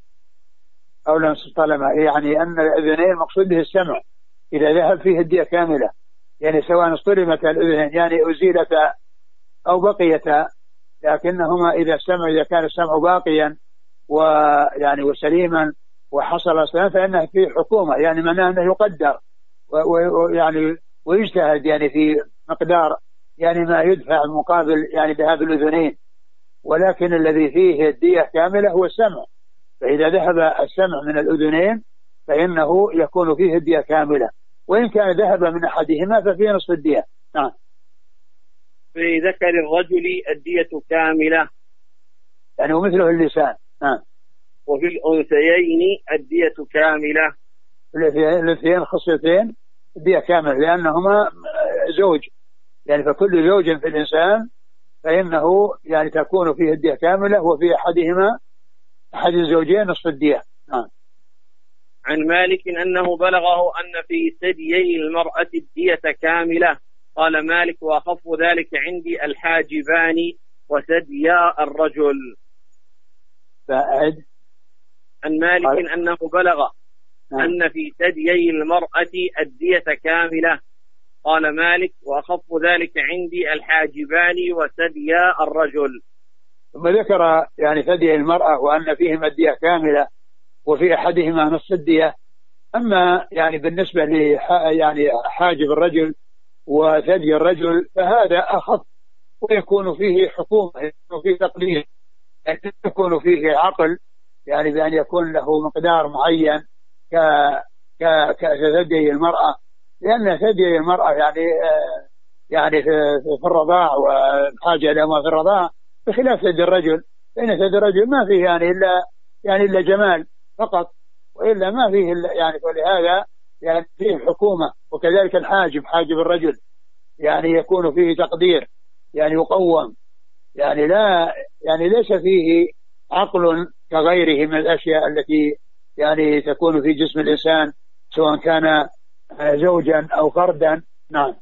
أولا طالما يعني أن الأذنين مقصود به السمع، إذا ذهب فيه الدية كاملة، يعني سواء اصطرمت الأذنين يعني أزيلتا أو بقيتا، لكنهما إذا كان السمع باقيا ويعني وسليما وحصل أصلا فإنه في حكومة، يعني معناه أنه يقدر ويعني ويجتهد يعني في مقدار يعني ما يدفع مقابل يعني ذهاب الأذنين، ولكن الذي فيه الدية كاملة هو السمع، فإذا ذهب السمع من الأذنين فإنه يكون فيه الدية كاملة، وإن كان ذهب من أحدهما ففيه نصف الدية. نعم. في ذكر الرجل الدية كاملة، يعني ومثله اللسان. نعم. وفي الأنثيين الدية كاملة، الاثنين خصيتين الدية كاملة، لأنهما زوج، يعني فكل زوج في الإنسان فإنه يعني تكون فيه الدية كاملة، وفي أحد الزوجين نصف الدية. نعم. عن مالك أنه بلغه أن في ثديي المرأة الدية كاملة. قال مالك وأخف ذلك عندي الحاجبان وثديا الرجل. عن مالك أنه بلغ أن في ثديي المرأة الدية كاملة. قال مالك وأخف ذلك عندي الحاجبان وثديا الرجل. ثم ذكر يعني ثدي المرأة وأن فيهما الدية كاملة، وفي أحدهما نصف الدية. أما يعني بالنسبة يعني حاجب الرجل وثدي الرجل فهذا أخف، ويكون فيه حكومة، يكون فيه تقليد، يعني يكون فيه عقل، يعني بأن يكون له مقدار معين كثدي المرأة، لأن ثدي المرأة يعني في الرضاع والحاجة إلى ما في الرضاع، بخلاف ثدي الرجل، فإن ثدي الرجل ما فيه يعني إلا جمال فقط، وإلا ما فيه يعني، ولهذا يعني فيه حكومة. وكذلك حاجب الرجل يعني يكون فيه تقدير، يعني يقوم، يعني ليس فيه عقل كغيره من الأشياء التي يعني تكون في جسم الإنسان سواء كان زوجا أو فردا. نعم.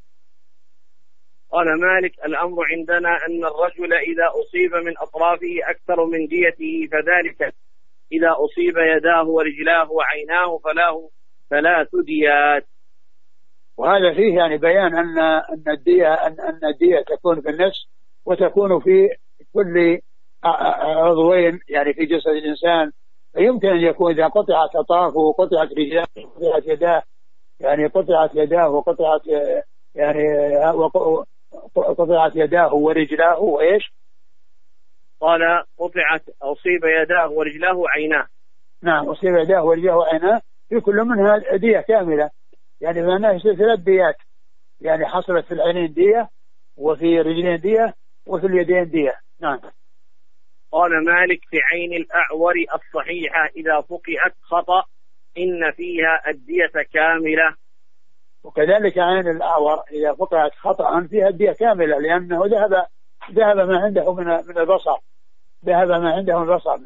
قال مالك الأمر عندنا أن الرجل إذا أصيب من أطرافه أكثر من ديته فذلك، إذا أصيب يداه ورجلاه وعيناه فلا ديات. وهذا فيه يعني بيان أن الدية تكون في النفس، وتكون في كل عضوين يعني في جسد الإنسان. فيمكن أن يكون إذا قطعت أطرافه وقطعت رجلاه وقطعت يداه، يعني قطعت يداه وقطعت يعني قطعت يداه ورجلاه وإيش؟ قال أصيب يداه ورجلاه وعيناه. نعم، أصيب يداه ورجلاه وعيناه، في كل منها دية كاملة، يعني معناه 3 ديات، يعني حصلت في العينين دية، وفي الرجلين دية، وفي اليدين دية. نعم. قال مالك في عين الأعور الصحيحة إذا فقئت خطأ إن فيها الدية كاملة. وكذلك عين الأعور إذا فقئت خطأ فيها الدية كاملة، لأنه ذهب ما عنده من البصر، ذهب ما عنده من البصر،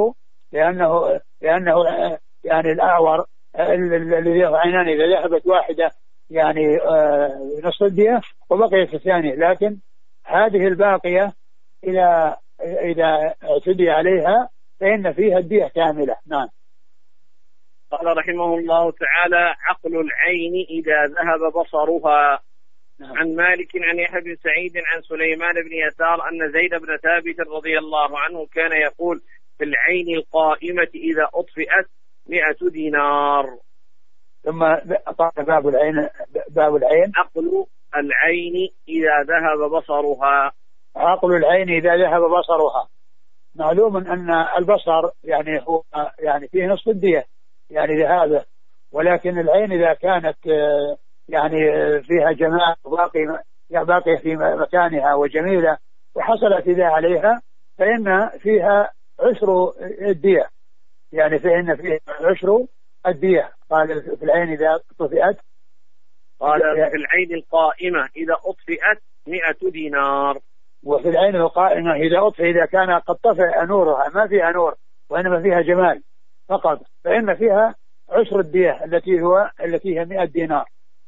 لأنه يعني الأعور الذي له عينان إذا ذهبت واحدة يعني نصف الدية وبقيت الثانية، لكن هذه الباقية إذا اعتدي عليها فإن فيها الدية كاملة. نعم. قال رحمه الله تعالى: عقل العين إذا ذهب بصرها. نعم. عن مالك عن يحيى بن سعيد عن سليمان بن يسار أن زيد بن ثابت رضي الله عنه كان يقول: في العين القائمة إذا أطفئت 100 دينار. ثم قال باب العين عقل العين إذا ذهب بصرها. عقل العين إذا ذهب بصرها. معلوم أن البصر يعني هو يعني فيه نصف الدية يعني ذهابه، ولكن العين إذا كانت يعني فيها جمال باقية في مكانها وجميلة وحصلت إذا عليها فإن فيها 10 الدية، يعني فإن فيها 10 الدية. قال في العين إذا طفئت، قال في العين القائمة إذا أطفئت 100 دينار. وفي العين القائمة إذا أطفئ إذا كان قد طفئ نورها ما فيها نور وإنما فيها جمال فقط فإن فيها 10 الدية التي هي 100 دينار.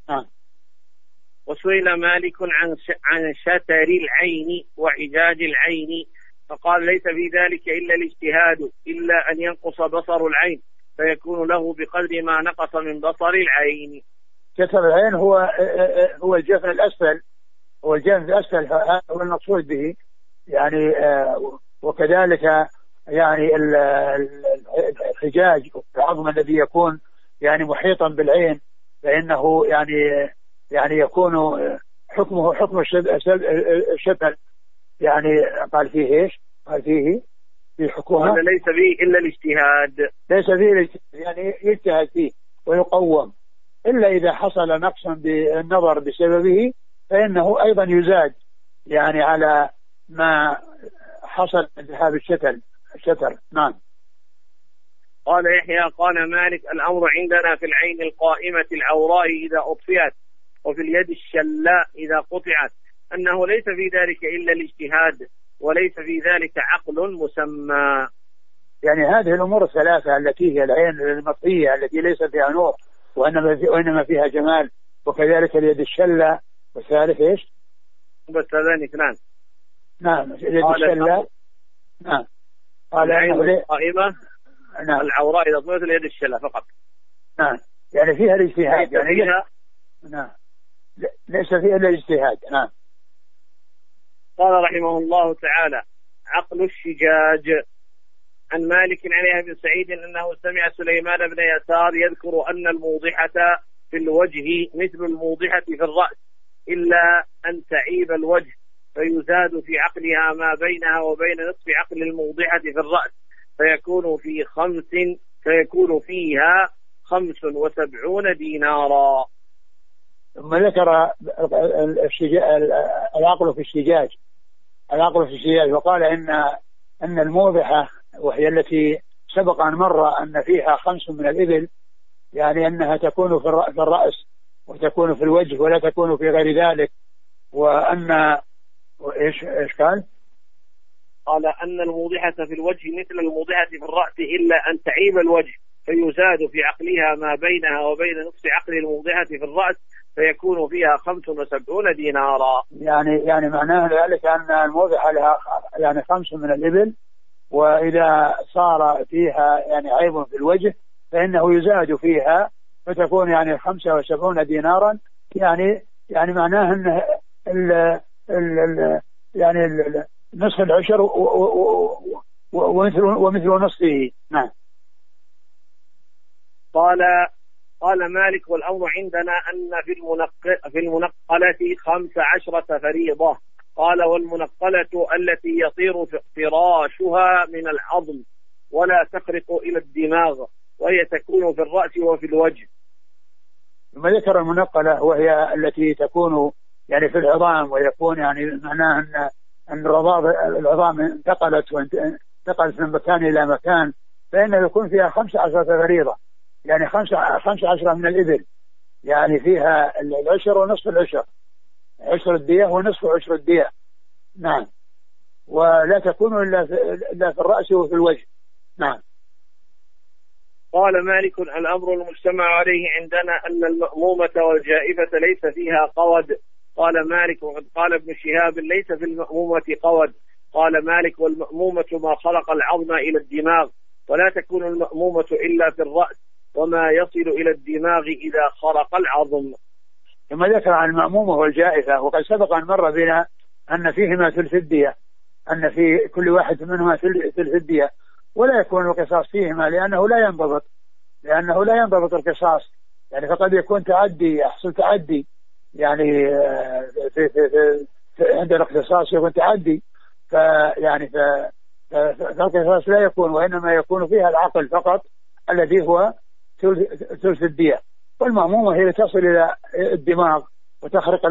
وسئل مالك عن شتر العين وعجاج العين فقال: ليس في ذلك إلا الاجتهاد، إلا أن ينقص بصر العين فيكون له بقدر ما نقص من بصر العين. شتر العين هو الجفن الأسفل، هو الجفن الأسفل هو المقصود به يعني، وكذلك يعني الحجاج العظم الذي يكون يعني محيطا بالعين فإنه يعني يكون حكمه حكم الشتل، يعني قال فيه ايش؟ قال فيه في حكمه ليس فيه إلا الاجتهاد، ليس فيه الاجتهاد يعني يجتهد فيه ويقوم، إلا إذا حصل نقص بالنظر بسببه فإنه أيضا يزاد يعني على ما حصل ذهاب الشتر. نعم. قال يحيى قال مالك: الأمر عندنا في العين القائمة العوراء إذا أطفئت وفي اليد الشلاء إذا قطعت أنه ليس في ذلك إلا الاجتهاد وليس في ذلك عقل مسمى. يعني هذه الأمور الثلاثة التي هي العين المطفية التي ليس فيها نور وإنما فيها جمال، وكذلك اليد الشلاء، والثالث إيش؟ بس هذان 2. نعم. اليد الشلاء. نعم. قال العين القائمة نعم. العوراء إذا طفئت اليد الشلاء فقط. نعم. يعني فيها الاجتهاد يعني فيها. نعم. ليس فيها إلا الاجتهاد. نعم. قال رحمه الله تعالى: عقل الشجاج. عن مالك عن يحيى بن سعيد أنه سمع سليمان بن يسار يذكر أن الموضحة في الوجه مثل الموضحة في الرأس إلا أن تعيب الوجه فيزاد في عقلها ما بينها وبين نصف عقل الموضحة في الرأس فيكون فيها 75 دينارا. ثم ذكر العقل في الشجاج وقال أن الموضحة وهي التي سبق أن مر أن فيها 5 من الإبل، يعني أنها تكون في الرأس وتكون في الوجه ولا تكون في غير ذلك، وأن إيش قال؟ قال أن الموضحة في الوجه مثل الموضحة في الرأس إلا أن تعيب الوجه فيزاد في عقلها ما بينها وبين نصف عقل الموضحة في الرأس فيكون فيها 75 دينارا. يعني معناه ذلك أن الموضحة لها يعني 5 من الإبل، وإذا صار فيها يعني عيب في الوجه فإنه يزاد فيها فتكون يعني 75 دينارا، يعني معناه أن يعني نصف العشر ومثل نصفه. نعم. قال قال مالك: والأمر عندنا أن في المنقلة 15 فريضة. قال: والمنقلة التي يطير فراشها من العظم ولا تخرق إلى الدماغ، وهي تكون في الرأس وفي الوجه. ثم ذكر المنقلة وهي التي تكون يعني في العظام، ويكون يعني معناه أن العظام انتقلت من مكان إلى مكان، فإنه يكون فيها 15 فريضة، يعني 15 من الإبل، يعني فيها العشر ونصف العشر، عشر الدية ونصف عشر الدية. نعم. ولا تكون إلا في الرأس وفي الوجه. نعم. قال مالك: الأمر المجتمع عليه عندنا أن المأمومة والجائفة ليس فيها قود. قال مالك: وقد قال ابن شهاب: ليس في المأمومة قود. قال مالك: والمأمومة ما خلق العظم إلى الدماغ، ولا تكون المأمومة إلا في الرأس، وما يصل إلى الدماغ إذا خرق العظم. ثم ذكر عن المأمومة والجائفة، وقد سبق أن مر بنا أن فيهما ثلث الدية، أن في كل واحد منهما ثلث الدية، ولا يكون القصاص فيهما لأنه لا ينضبط القصاص، يعني فقد يكون تعدي، يحصل تعدي، يعني عند الاقتصاص يكون تعدي، فيعني فالقصاص لا يكون، وإنما يكون فيها العقل فقط الذي هو ثلث الدية. والمأمومة هي تصل إلى الدماغ وتخرق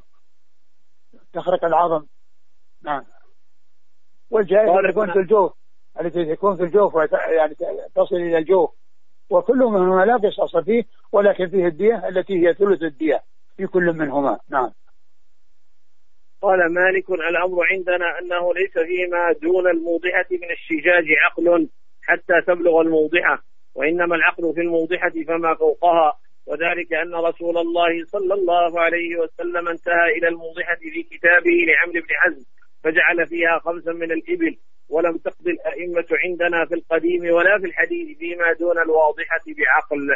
العظم. نعم. والجائفة تكون في الجوف، التي تكون في الجوف يعني تصل إلى الجوف، وكل منهما لا قصاص فيه، ولكن فيه الدية التي هي ثلث الدية في كل منهما. نعم. قال مالك: الأمر عندنا أنه ليس فيما دون الموضحة من الشجاج عقل حتى تبلغ الموضحة، وإنما العقل في الموضحة فما فوقها، وذلك أن رسول الله صلى الله عليه وسلم انتهى إلى الموضحة في كتابه لعمرو بن حزم، فجعل فيها 5 من الإبل، ولم تقض الأئمة عندنا في القديم ولا في الحديث فيما دون الواضحة بعقل.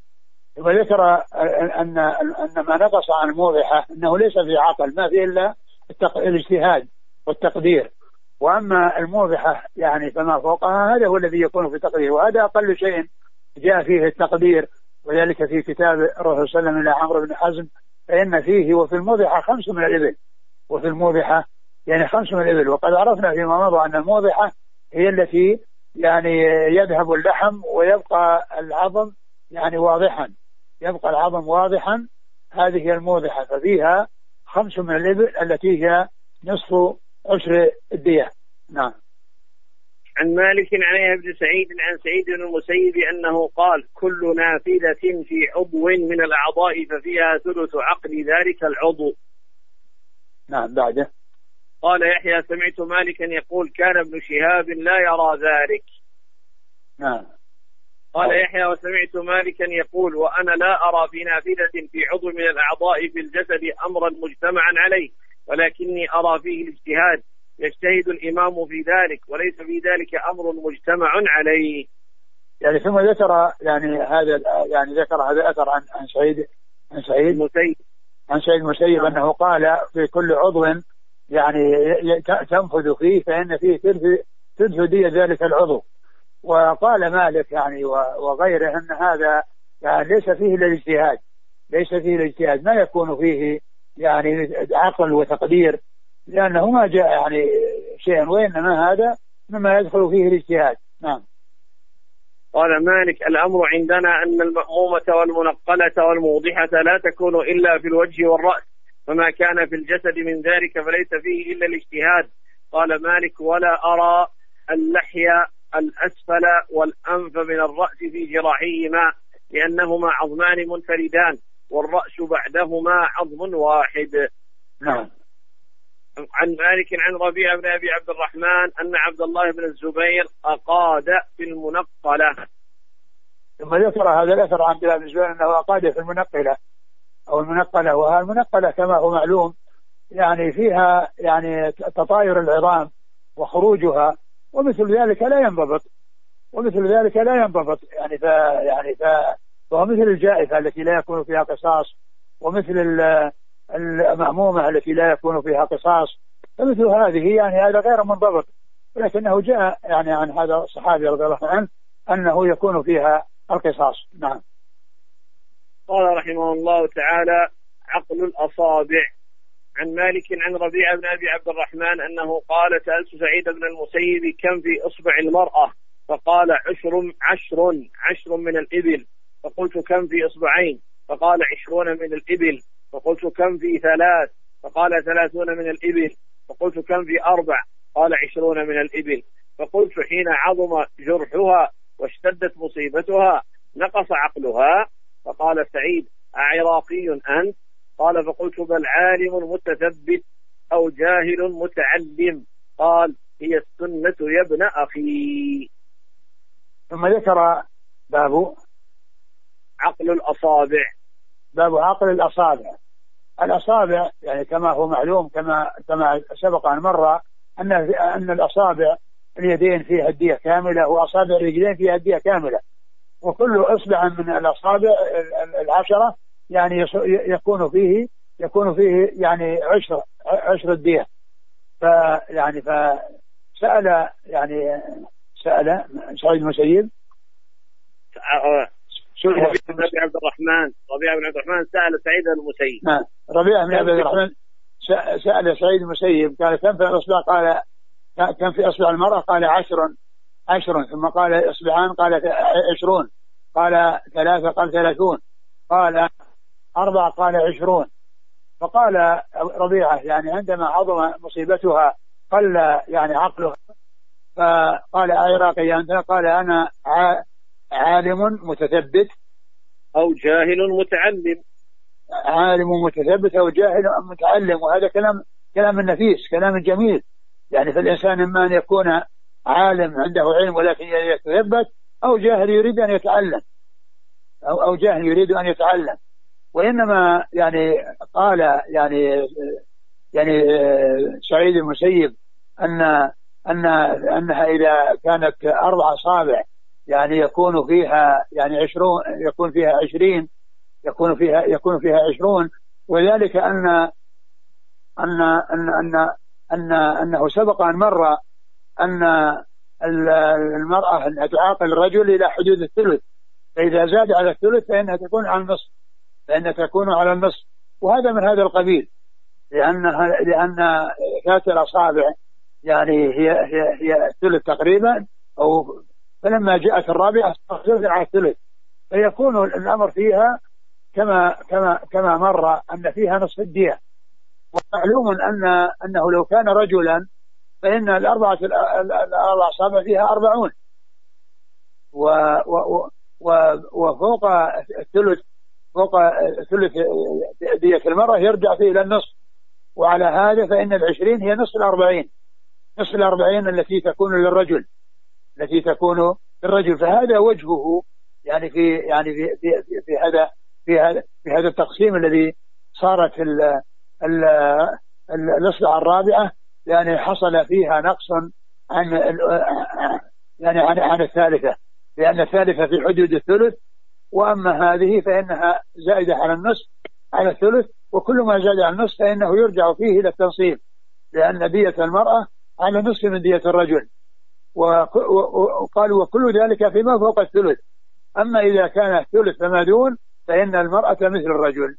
وذكر أن ما نقص عن الموضحة أنه ليس في عقل، ما فيه إلا الاجتهاد والتقدير، وأما الموضحة يعني فما فوقها هذا هو الذي يكون في تقدير، وهذا أقل شيء جاء فيه التقدير، وذلك في كتاب الرسول صلى الله عليه وسلم إلى عمرو بن حزم، فإن فيه وفي الموضحة 5 من الإبل، وفي الموضحة يعني 5 من الإبل. وقد عرفنا فيما مضى أن الموضحة هي التي يعني يذهب اللحم ويبقى العظم يعني واضحا، يبقى العظم واضحا، هذه هي الموضحة، ففيها 5 من الإبل التي هي نصف عشر الدية. نعم. عن مالك عن يحيى بن سعيد عن سعيد بن المسيب أنه قال: كل نافذة في عضو من الأعضاء ففيها ثلث عقل ذلك العضو. نعم. بعده قال يحيى: سمعت مالكا يقول: كان ابن شهاب لا يرى ذلك. نعم. قال يحيى: وسمعت مالكا يقول: وأنا لا أرى في نافذة في عضو من الأعضاء في الجسد أمرا مجتمعا عليه، ولكني أرى فيه الاجتهاد، يجتهد الإمام في ذلك، وليس في ذلك أمر مجتمع عليه. يعني ثم ذكر يعني هذا الأثر عن سعيد المسيب أنه قال: في كل عضو يعني تنفذ فيه فإن فيه ثلث دية ذلك العضو. وقال مالك يعني وغيره أن هذا يعني ليس فيه الاجتهاد، ما يكون فيه يعني عقل وتقدير، لأنه ما جاء يعني شيء، وإنما هذا مما يدخل فيه الاجتهاد. نعم. قال مالك: الأمر عندنا أن المأمومة والمنقلة والموضحة لا تكون إلا في الوجه والرأس، فما كان في الجسد من ذلك فليس فيه إلا الاجتهاد. قال مالك: ولا أرى اللحي الأسفل والأنف من الرأس في جراحيهما، لأنهما عظمان منفردان، والرأس بعدهما عظم واحد. نعم. عن مالك عن ربيع بن أبي عبد الرحمن أن عبد الله بن الزبير أقاد في المنقلة. ثم ذكر هذا الأثر عن عبد الله بن الزبير أنه أقاد في المنقلة أو المنقلة، وهذه المنقلة كما هو معلوم يعني فيها يعني تطاير العظام وخروجها، ومثل ذلك لا ينضبط يعني فهو مثل الجائفة التي لا يكون فيها قصاص، ومثل المأمومة التي لا يكون فيها قصاص، فمثل هذه يعني هذا غير منضبط، ولكنه جاء يعني عن هذا الصحابي رضي الله عنه أنه يكون فيها القصاص. نعم. قال رحمه الله تعالى: عقل الأصابع. عن مالك عن ربيعة بن أبي عبد الرحمن أنه قال: سألت سعيد بن المسيب كم في إصبع المرأة؟ فقال: عشر من الإبل. فقلت: كم في إصبعين؟ فقال: 20 من الإبل. فقلت: كم في 3؟ فقال: 30 من الإبل. فقلت: كم في 4؟ قال: 20 من الإبل. فقلت: حين عظم جرحها واشتدت مصيبتها نقص عقلها؟ فقال سعيد: أعراقي أنت؟ قال: فقلت: بل عالم متثبت أو جاهل متعلم. قال: هي السنة يا ابن أخي. ثم ذكر باب عقل الأصابع. باب عقل الأصابع. الأصابع يعني كما هو معلوم كما سبق أن مر أن الأصابع اليدين فيها الدية كاملة، وأصابع الرجلين فيها الدية كاملة، وكل إصبع من الأصابع 10 يعني يكون فيه يعني عشر الدية. فسأل سعيد المسيب ربيعة بن عبد الرحمن سأل سعيد المسيب. ربيعة بن عبد الرحمن سأل سعيد المسيب قال: كم في الأصبع؟ قال: كم في أصبع المرأة؟ قال: 10. ثم قال: إصبعان؟ قال: 20. قال: 3؟ قال: 30. قال: 4؟ قال: 20. فقال ربيعة يعني عندما عظم مصيبتها قل يعني عقلها، فقال: أعراقي أنت؟ قال: أنا عالم متثبت أو جاهل متعلم. عالم متثبت أو جاهل متعلم، وهذا كلام نفيس، كلام جميل. يعني فالإنسان إما أن يكون عالم عنده علم ولكن يتثبت، أو جاهل يريد أن يتعلم، أو جاهل يريد أن يتعلم. وإنما يعني قال يعني سعيد المسيب أنها إذا كانت 4 أصابع يعني يكون فيها يعني 20، يكون فيها 20، يكون فيها 20. وذلك أنه سبق أن مر أن المرأة تعاقل الرجل إلى حدود الثلث، فإذا زاد على الثلث فإنها تكون على النصف، وهذا من هذا القبيل، لأن ذات الأصابع يعني هي الثلث تقريبا، أو فلما جاءت الرابعة صارت على الثلث، فيكون الأمر فيها كما مر أن فيها نصف الدية. ومعلوم أنه لو كان رجلا فإن الأربع أصابع فيها 40، وفوق الثلث، فوق ثلث دية المرأة يرجع فيه إلى النصف. وعلى هذا فإن 20 هي نصف 40 التي تكون للرجل، فهذا وجهه يعني في هذا التقسيم الذي صارت الإصبع الرابعة يعني حصل فيها نقص عن الثالثة، لأن الثالثة في حدود الثلث، وأما هذه فإنها زائدة على النصف على الثلث، وكل ما زاد على النصف فإنه يرجع فيه إلى التنصيب، لأن دية المرأة على نصف من دية الرجل. وقالوا: وكل ذلك فيما فوق الثلث، أما إذا كان الثلث فما دون فإن المرأة مثل الرجل.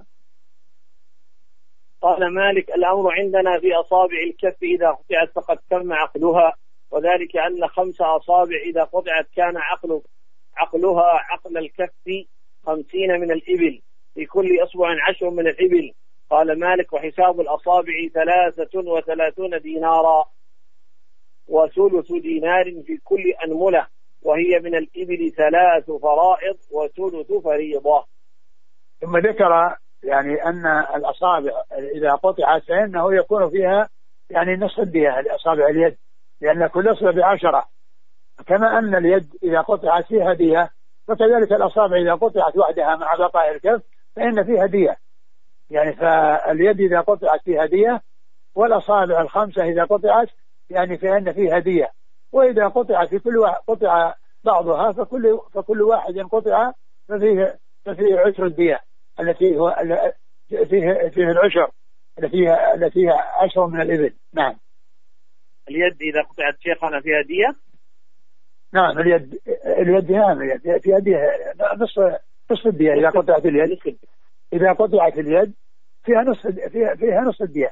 قال مالك: الأمر عندنا في أصابع الكف إذا قطعت فقد تم عقلها، وذلك أن 5 أصابع إذا قطعت كان عقلها عقل الكف 50 من الإبل، في كل إصبع 10 من الإبل. قال مالك: وحساب الأصابع 33 دينارا، وثلث دينار في كل أنملة، وهي من الإبل 3 فرائض وثلث فريضة. ثم ذكر يعني أن الأصابع إذا قطعت فإنه يكون فيها يعني نصف الدية لأصابع اليد، لأن كل أصبع 10، كما أن اليد إذا قطعت فيها دية، فكذلك الأصابع إذا قطعت وحدها مع بقاء الكف فإن فيها دية. يعني فاليد إذا قطعت فيها دية، والأصابع 5 إذا قطعت يعني فإن فيها دية. وإذا قطعت في كل قطع بعضها فكل واحد قطع ففيه 10 الدية التي هو فيه العشر التي فيها 10 من الإبل. نعم. اليد إذا قطعت شيخنا فيها دية؟ نعم اليد نعم فيها دية، نصف نصف الدية إذا قطعت اليد. إذا قطعت اليد فيها نصف الدية،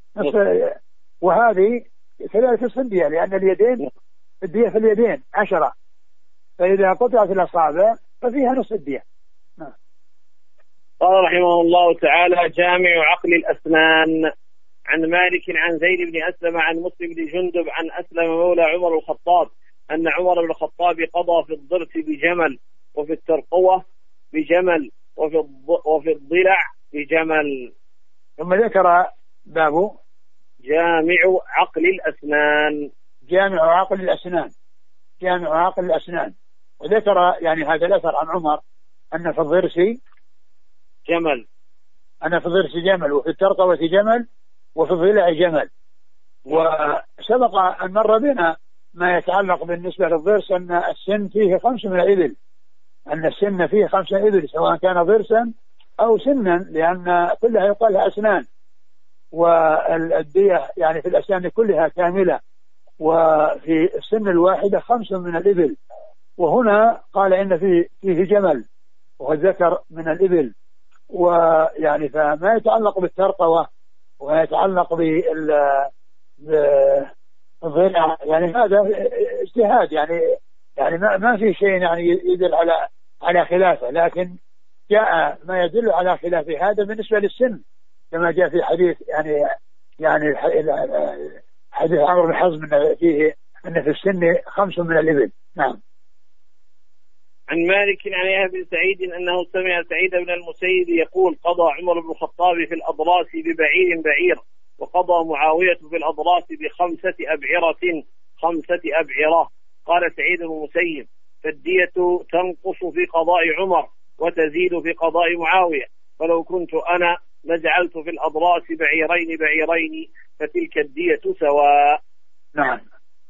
وهذه كذلك نصف الدية، لأن اليدين الدية في اليدين 10، فإذا قطعت الأصابع ففيها نصف الدية. قال رحمه الله تعالى: جامع عقل الأسنان. عن مالك عن زيد بن أسلم عن مسلم بن جندب عن أسلم مولى عمر الخطاب أن عمر بن الخطاب قضى في الضرس بجمل، وفي الترقوة بجمل، وفي الضلع بجمل. ثم ذكر باب جامع عقل الأسنان. جامع عقل الأسنان، جامع عقل الأسنان. وذكر يعني هذا الأثر عن عمر أن في الضرس جمل، أنا في الضرس جمل، وفي الترقوة جمل، وفي الضلع جمل. وسبق أن مر بنا ما يتعلق بالنسبة للضرس أن السن فيه 5 من الإبل، أن السن فيه 5 إبل سواء كان ضرسا أو سنا، لأن كلها يقال لها أسنان، والدية يعني في الأسنان كلها كاملة، وفي السن الواحدة 5 من الإبل. وهنا قال إن فيه جمل وهو الذكر من الإبل، ويعني فما يتعلق بالترقوة وما يتعلق بالضلع يعني هذا اجتهاد، يعني ما في شيء يعني يدل على خلافه، لكن جاء ما يدل على خلاف هذا بالنسبة للسن، كما جاء في حديث يعني حديث عمرو بن حزم فيه أن في السن 5 من الإبل. نعم. عن مالك عن يحيى بن سعيد أنه سمع سعيد بن المسيب يقول: قضى عمر بن الخطاب في الأضراس بعير، وقضى معاوية في الأضراس ب5 أبعرة 5 أبعرة. قال سعيد بن المسيب: فالدية تنقص في قضاء عمر وتزيد في قضاء معاوية، فلو كنت أنا لجعلت في الأضراس بعيرين فتلك الدية سواء. نعم.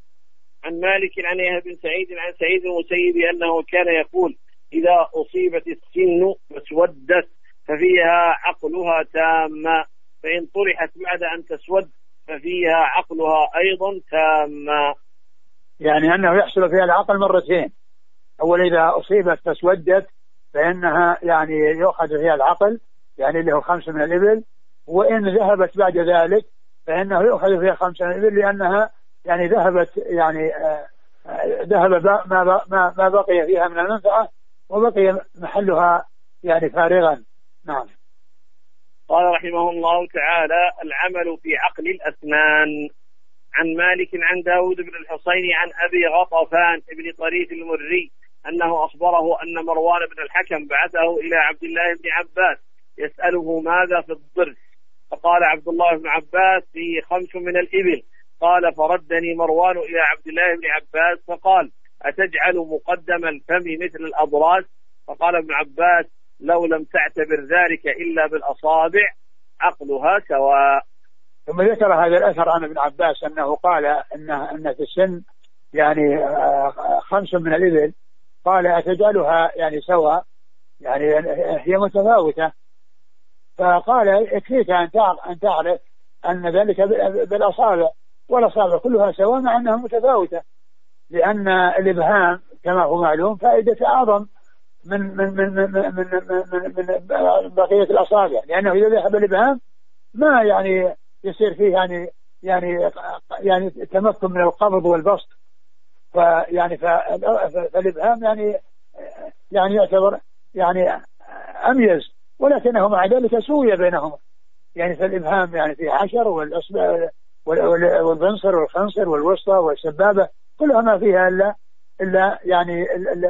عن مالك عن يحيى بن سعيد عن سعيد المسيب أنه كان يقول: إذا أصيبت السن فاسودت ففيها عقلها تامة، فإن طرحت بعد أن تسود ففيها عقلها أيضا تامة. يعني أنه يحصل فيها العقل مرتين، أول إذا أصيبت فاسودت فإنها يعني يؤخذ فيها العقل، يعني له 5 من الإبل، وإن ذهبت بعد ذلك فإنه يؤخذ فيها 5 من الإبل، لأنها يعني ذهبت يعني ذهب ما بقي فيها من المنفعة وبقي محلها يعني فارغا. نعم. قال رحمه الله تعالى: العمل في عقل الأسنان. عن مالك عن داود بن الحصين عن أبي غطفان بن طريف المري أنه أخبره أن مروان بن الحكم بعثه إلى عبد الله بن عباس يسأله ماذا في الضرس، فقال عبد الله بن عباس: فيه 5 من الإبل. قال: فردني مروان إلى عبد الله بن عباس فقال: أتجعل مقدم الفم مثل الأضراس؟ فقال ابن عباس: لو لم تعتبر ذلك إلا بالأصابع عقلها سواء. ثم ذكر هذا الأثر عن ابن عباس أنه قال أن في السن يعني 5 من الإبل، قال: أتجعلها يعني سواء، يعني هي متفاوتة. فقال: يكفيك أن تعرف أن ذلك بالأصابع، والأصابع كلها سواء مع أنها متفاوتة، لأن الإبهام كما هو معلوم فائدة أعظم من بقية الأصابع، لأنه إذا ذهب الإبهام ما يعني يصير فيه يعني تمكن من القبض والبسط، فالإبهام يعني يعتبر يعني أميز، ولكنه مع ذلك سوية بينهما، يعني فالإبهام يعني فيه 10، والأصبع والبنصر والخنصر والوسطى والسبابة كلها ما فيها إلا يعني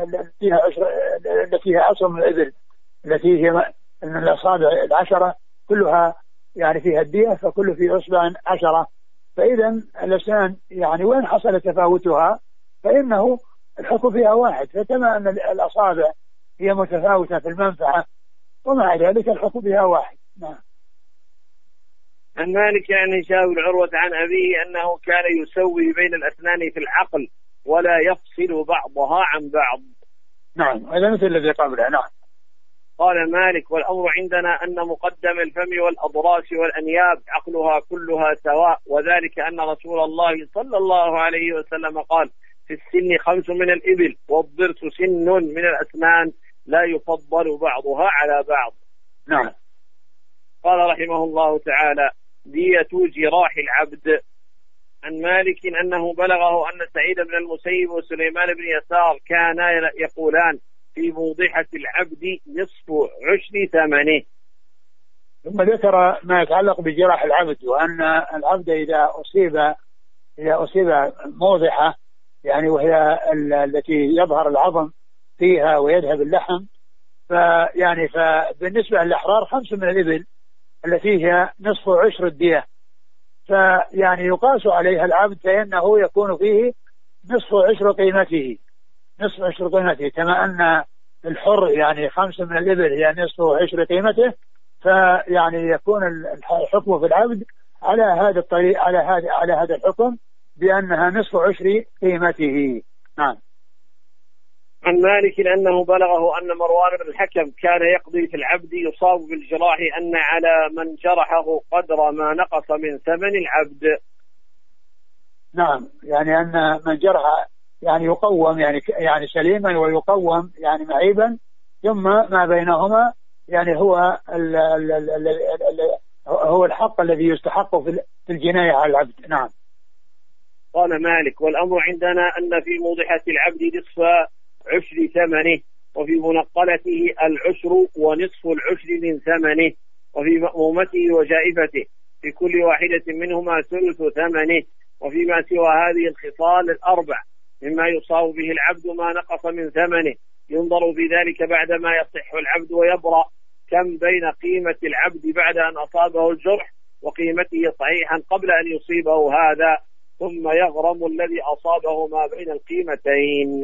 فيها 10 من الإبل، التي هي من الأصابع 10 كلها يعني فيها الدية، فكل في أصبع 10. فإذا الأسنان يعني وين حصل تفاوتها فإنه الحكم فيها واحد، فكما أن الأصابع هي متفاوتة في المنفعة ومع ذلك الحكم فيها واحد. نعم. عن مالك عن هشام بن عروة عن أبيه أنه كان يسوي بين الأسنان في العقل ولا يفصل بعضها عن بعض. نعم، هذا مثل الذي قبله. نعم. قال مالك: والأمر عندنا أن مقدم الفم والأضراس والأنياب عقلها كلها سواء، وذلك أن رسول الله صلى الله عليه وسلم قال: في السن 5 من الإبل، والضرس سن من الأسنان، لا يفضل بعضها على بعض. نعم. قال رحمه الله تعالى: دية جراح العبد. عن مالك أنه بلغه أن سعيد بن المسيب وسليمان بن يسار كانا يقولان في موضحة العبد نصف عشر ثمنه. ثم ذكر ما يتعلق بجراح العبد، وأن العبد إذا أصيب موضحة، يعني وهي التي يظهر العظم فيها ويذهب اللحم، فبالنسبة للأحرار 5 من الإبل التي هي نصف عشر الدية، فيعني يقاس عليها العبد، فإنه يكون فيه نصف عشر قيمته، نصف عشر قيمته، كما أن الحر يعني 5 من الإبل هي نصف عشر قيمته، فيعني يكون الحكم في العبد على هذا الطريق، على هذا الحكم بأنها نصف عشر قيمته. نعم. عن مالك أنه بلغه أن مروان بن الحكم كان يقضي في العبد يصاب بالجراح أن على من جرحه قدر ما نقص من ثمن العبد. نعم، يعني أن من جرح يعني يقوم يعني سليما ويقوم يعني معيبا، ثم ما بينهما يعني هو الحق الذي يستحق في الجناية على العبد. نعم. قال مالك: والأمر عندنا أن في موضحة العبد نصف عشر ثمنه، وفي منقلته العشر ونصف العشر من ثمنه، وفي مأمومته وجائفته في كل واحدة منهما ثلث ثمنه، وفيما سوى هذه الخصال الأربع مما يصاب به العبد ما نقص من ثمنه ينظر في ذلك بعدما يصح العبد ويبرأ، كم بين قيمة العبد بعد أن أصابه الجرح وقيمته صحيحا قبل أن يصيبه هذا، ثم يغرم الذي أصابه ما بين القيمتين.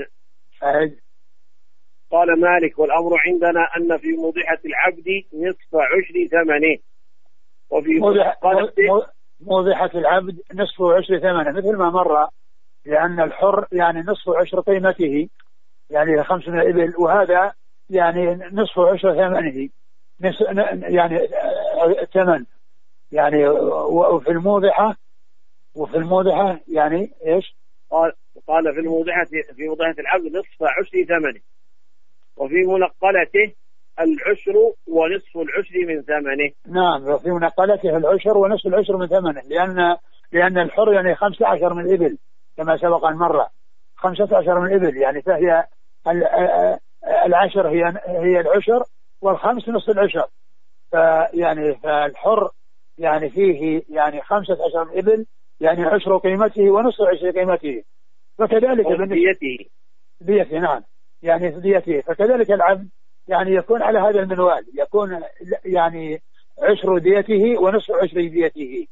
قال مالك: والأمر عندنا أن في موضحة العبد نصف عشر ثمنه، وفي موضحة العبد نصف عشر ثمنه مثل ما مر، لأن الحر يعني نصف عشر قيمته، يعني 5 من الإبل، وهذا يعني نصف عشر ثمنه، يعني ثمن، يعني وفي الموضحة يعني إيش؟ قال في موضحة العبد نصف عشر ثمنه، وفي منقلته العشر ونصف العشر من ثمنه. نعم، وفي منقلته العشر ونصف العشر من ثمنه، لأن الحر يعني 15 من الإبل كما سبق أن مر، 15 من الإبل، يعني فهي العشر هي العشر، والخمس نصف العشر، فالحر يعني فيه يعني 15 من الإبل، يعني عشر قيمته ونصف عشر قيمته، فكذلك ديته. نعم، يعني ديته، فكذلك العبد يعني يكون على هذا المنوال، يكون يعني عشر ديته ونصف عشر ديته،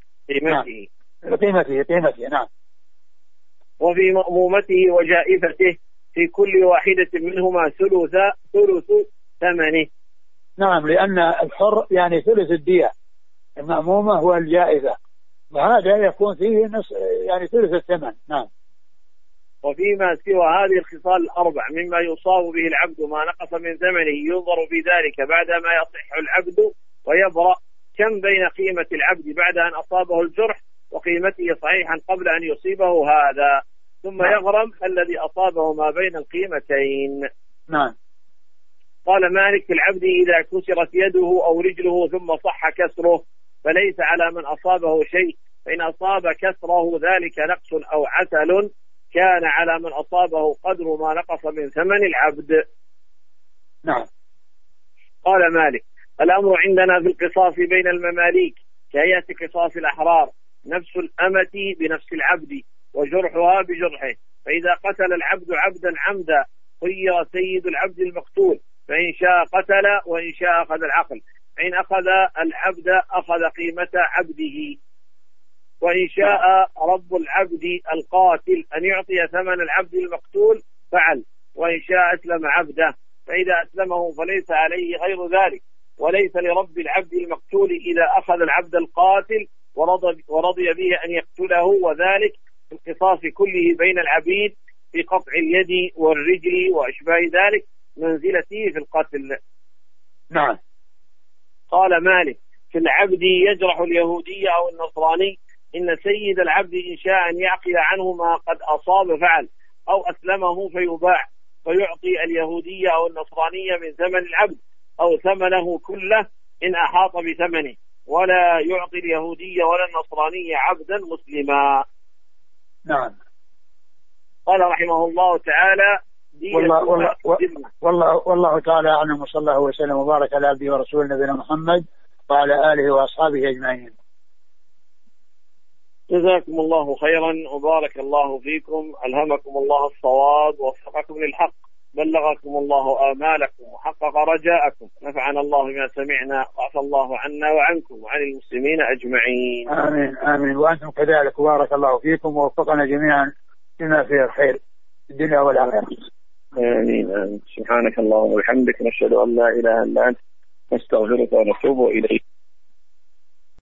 قيمته. نعم. وفي مأمومته وجائفته في كل واحدة منهما ثلث ثمنه. نعم، لأن الحر يعني ثلث الدية، المأمومة هو الجائفة، وهذا يكون فيه يعني ثلث الثمن. نعم. وفيما سوى هذه الخصال الأربع مما يصاب به العبد ما نقص من ثمنه ينظر في ذلك بعدما يصح العبد ويبرأ، كم بين قيمة العبد بعد أن أصابه الجرح وقيمته صحيحا قبل أن يصيبه هذا، ثم يغرم الذي أصابه ما بين القيمتين. نعم. قال مالك: في العبد إذا كسرت يده أو رجله ثم صح كسره فليس على من أصابه شيء، فإن أصاب كسره ذلك نقص أو عسل كان على من أصابه قدر ما نقص من ثمن العبد. نعم. قال مالك: الأمر عندنا في القصاص بين المماليك كهيئة قصاص الأحرار، نفس الأمة بنفس العبد وجرحها بجرحه، فإذا قتل العبد عبدا عمدا خير سيد العبد المقتول، فإن شاء قتل وإن شاء أخذ العقل، فإن أخذ العبد أخذ قيمة عبده، وإن شاء رب العبد القاتل أن يعطي ثمن العبد المقتول فعل، وإن شاء أسلم عبده، فإذا أسلمه فليس عليه غير ذلك، وليس لرب العبد المقتول إذا أخذ العبد القاتل ورضي به أن يقتله، وذلك في القصاص كله بين العبيد في قطع اليد والرجل وأشباه ذلك منزلته في القتل. نعم. قال مالك: في العبد يجرح اليهودي أو النصراني إن سيد العبد إن شاء أن يعقل عنه ما قد أصاب فعل، أو أسلمه فيباع، فيعطي اليهودية أو النصرانية من ثمن العبد أو ثمنه كله إن أحاط بثمنه، ولا يعطي اليهودية ولا النصرانية عبدا مسلما. نعم. قال رحمه الله تعالى: والله تعالى أعلم، وصلى الله وسلم وبارك على عبده ورسوله نبينا محمد وعلى آله وأصحابه أجمعين. جزاكم الله خيرا وبارك الله فيكم، ألهمكم الله الصواب ووفقكم للحق، بلغكم الله آمالكم وحقق رجاءكم، نفعنا الله بما سمعنا وعفى الله عنا وعنكم وعن المسلمين أجمعين. آمين آمين، وأنتم كذلك، بارك الله فيكم ووفقنا جميعا بما فيه الخير في الدنيا والآخرة. آمين آمين. سبحانك اللهم وبحمدك، نشهد أن لا إله إلا أنت، نستغفرك ونتوب إليك.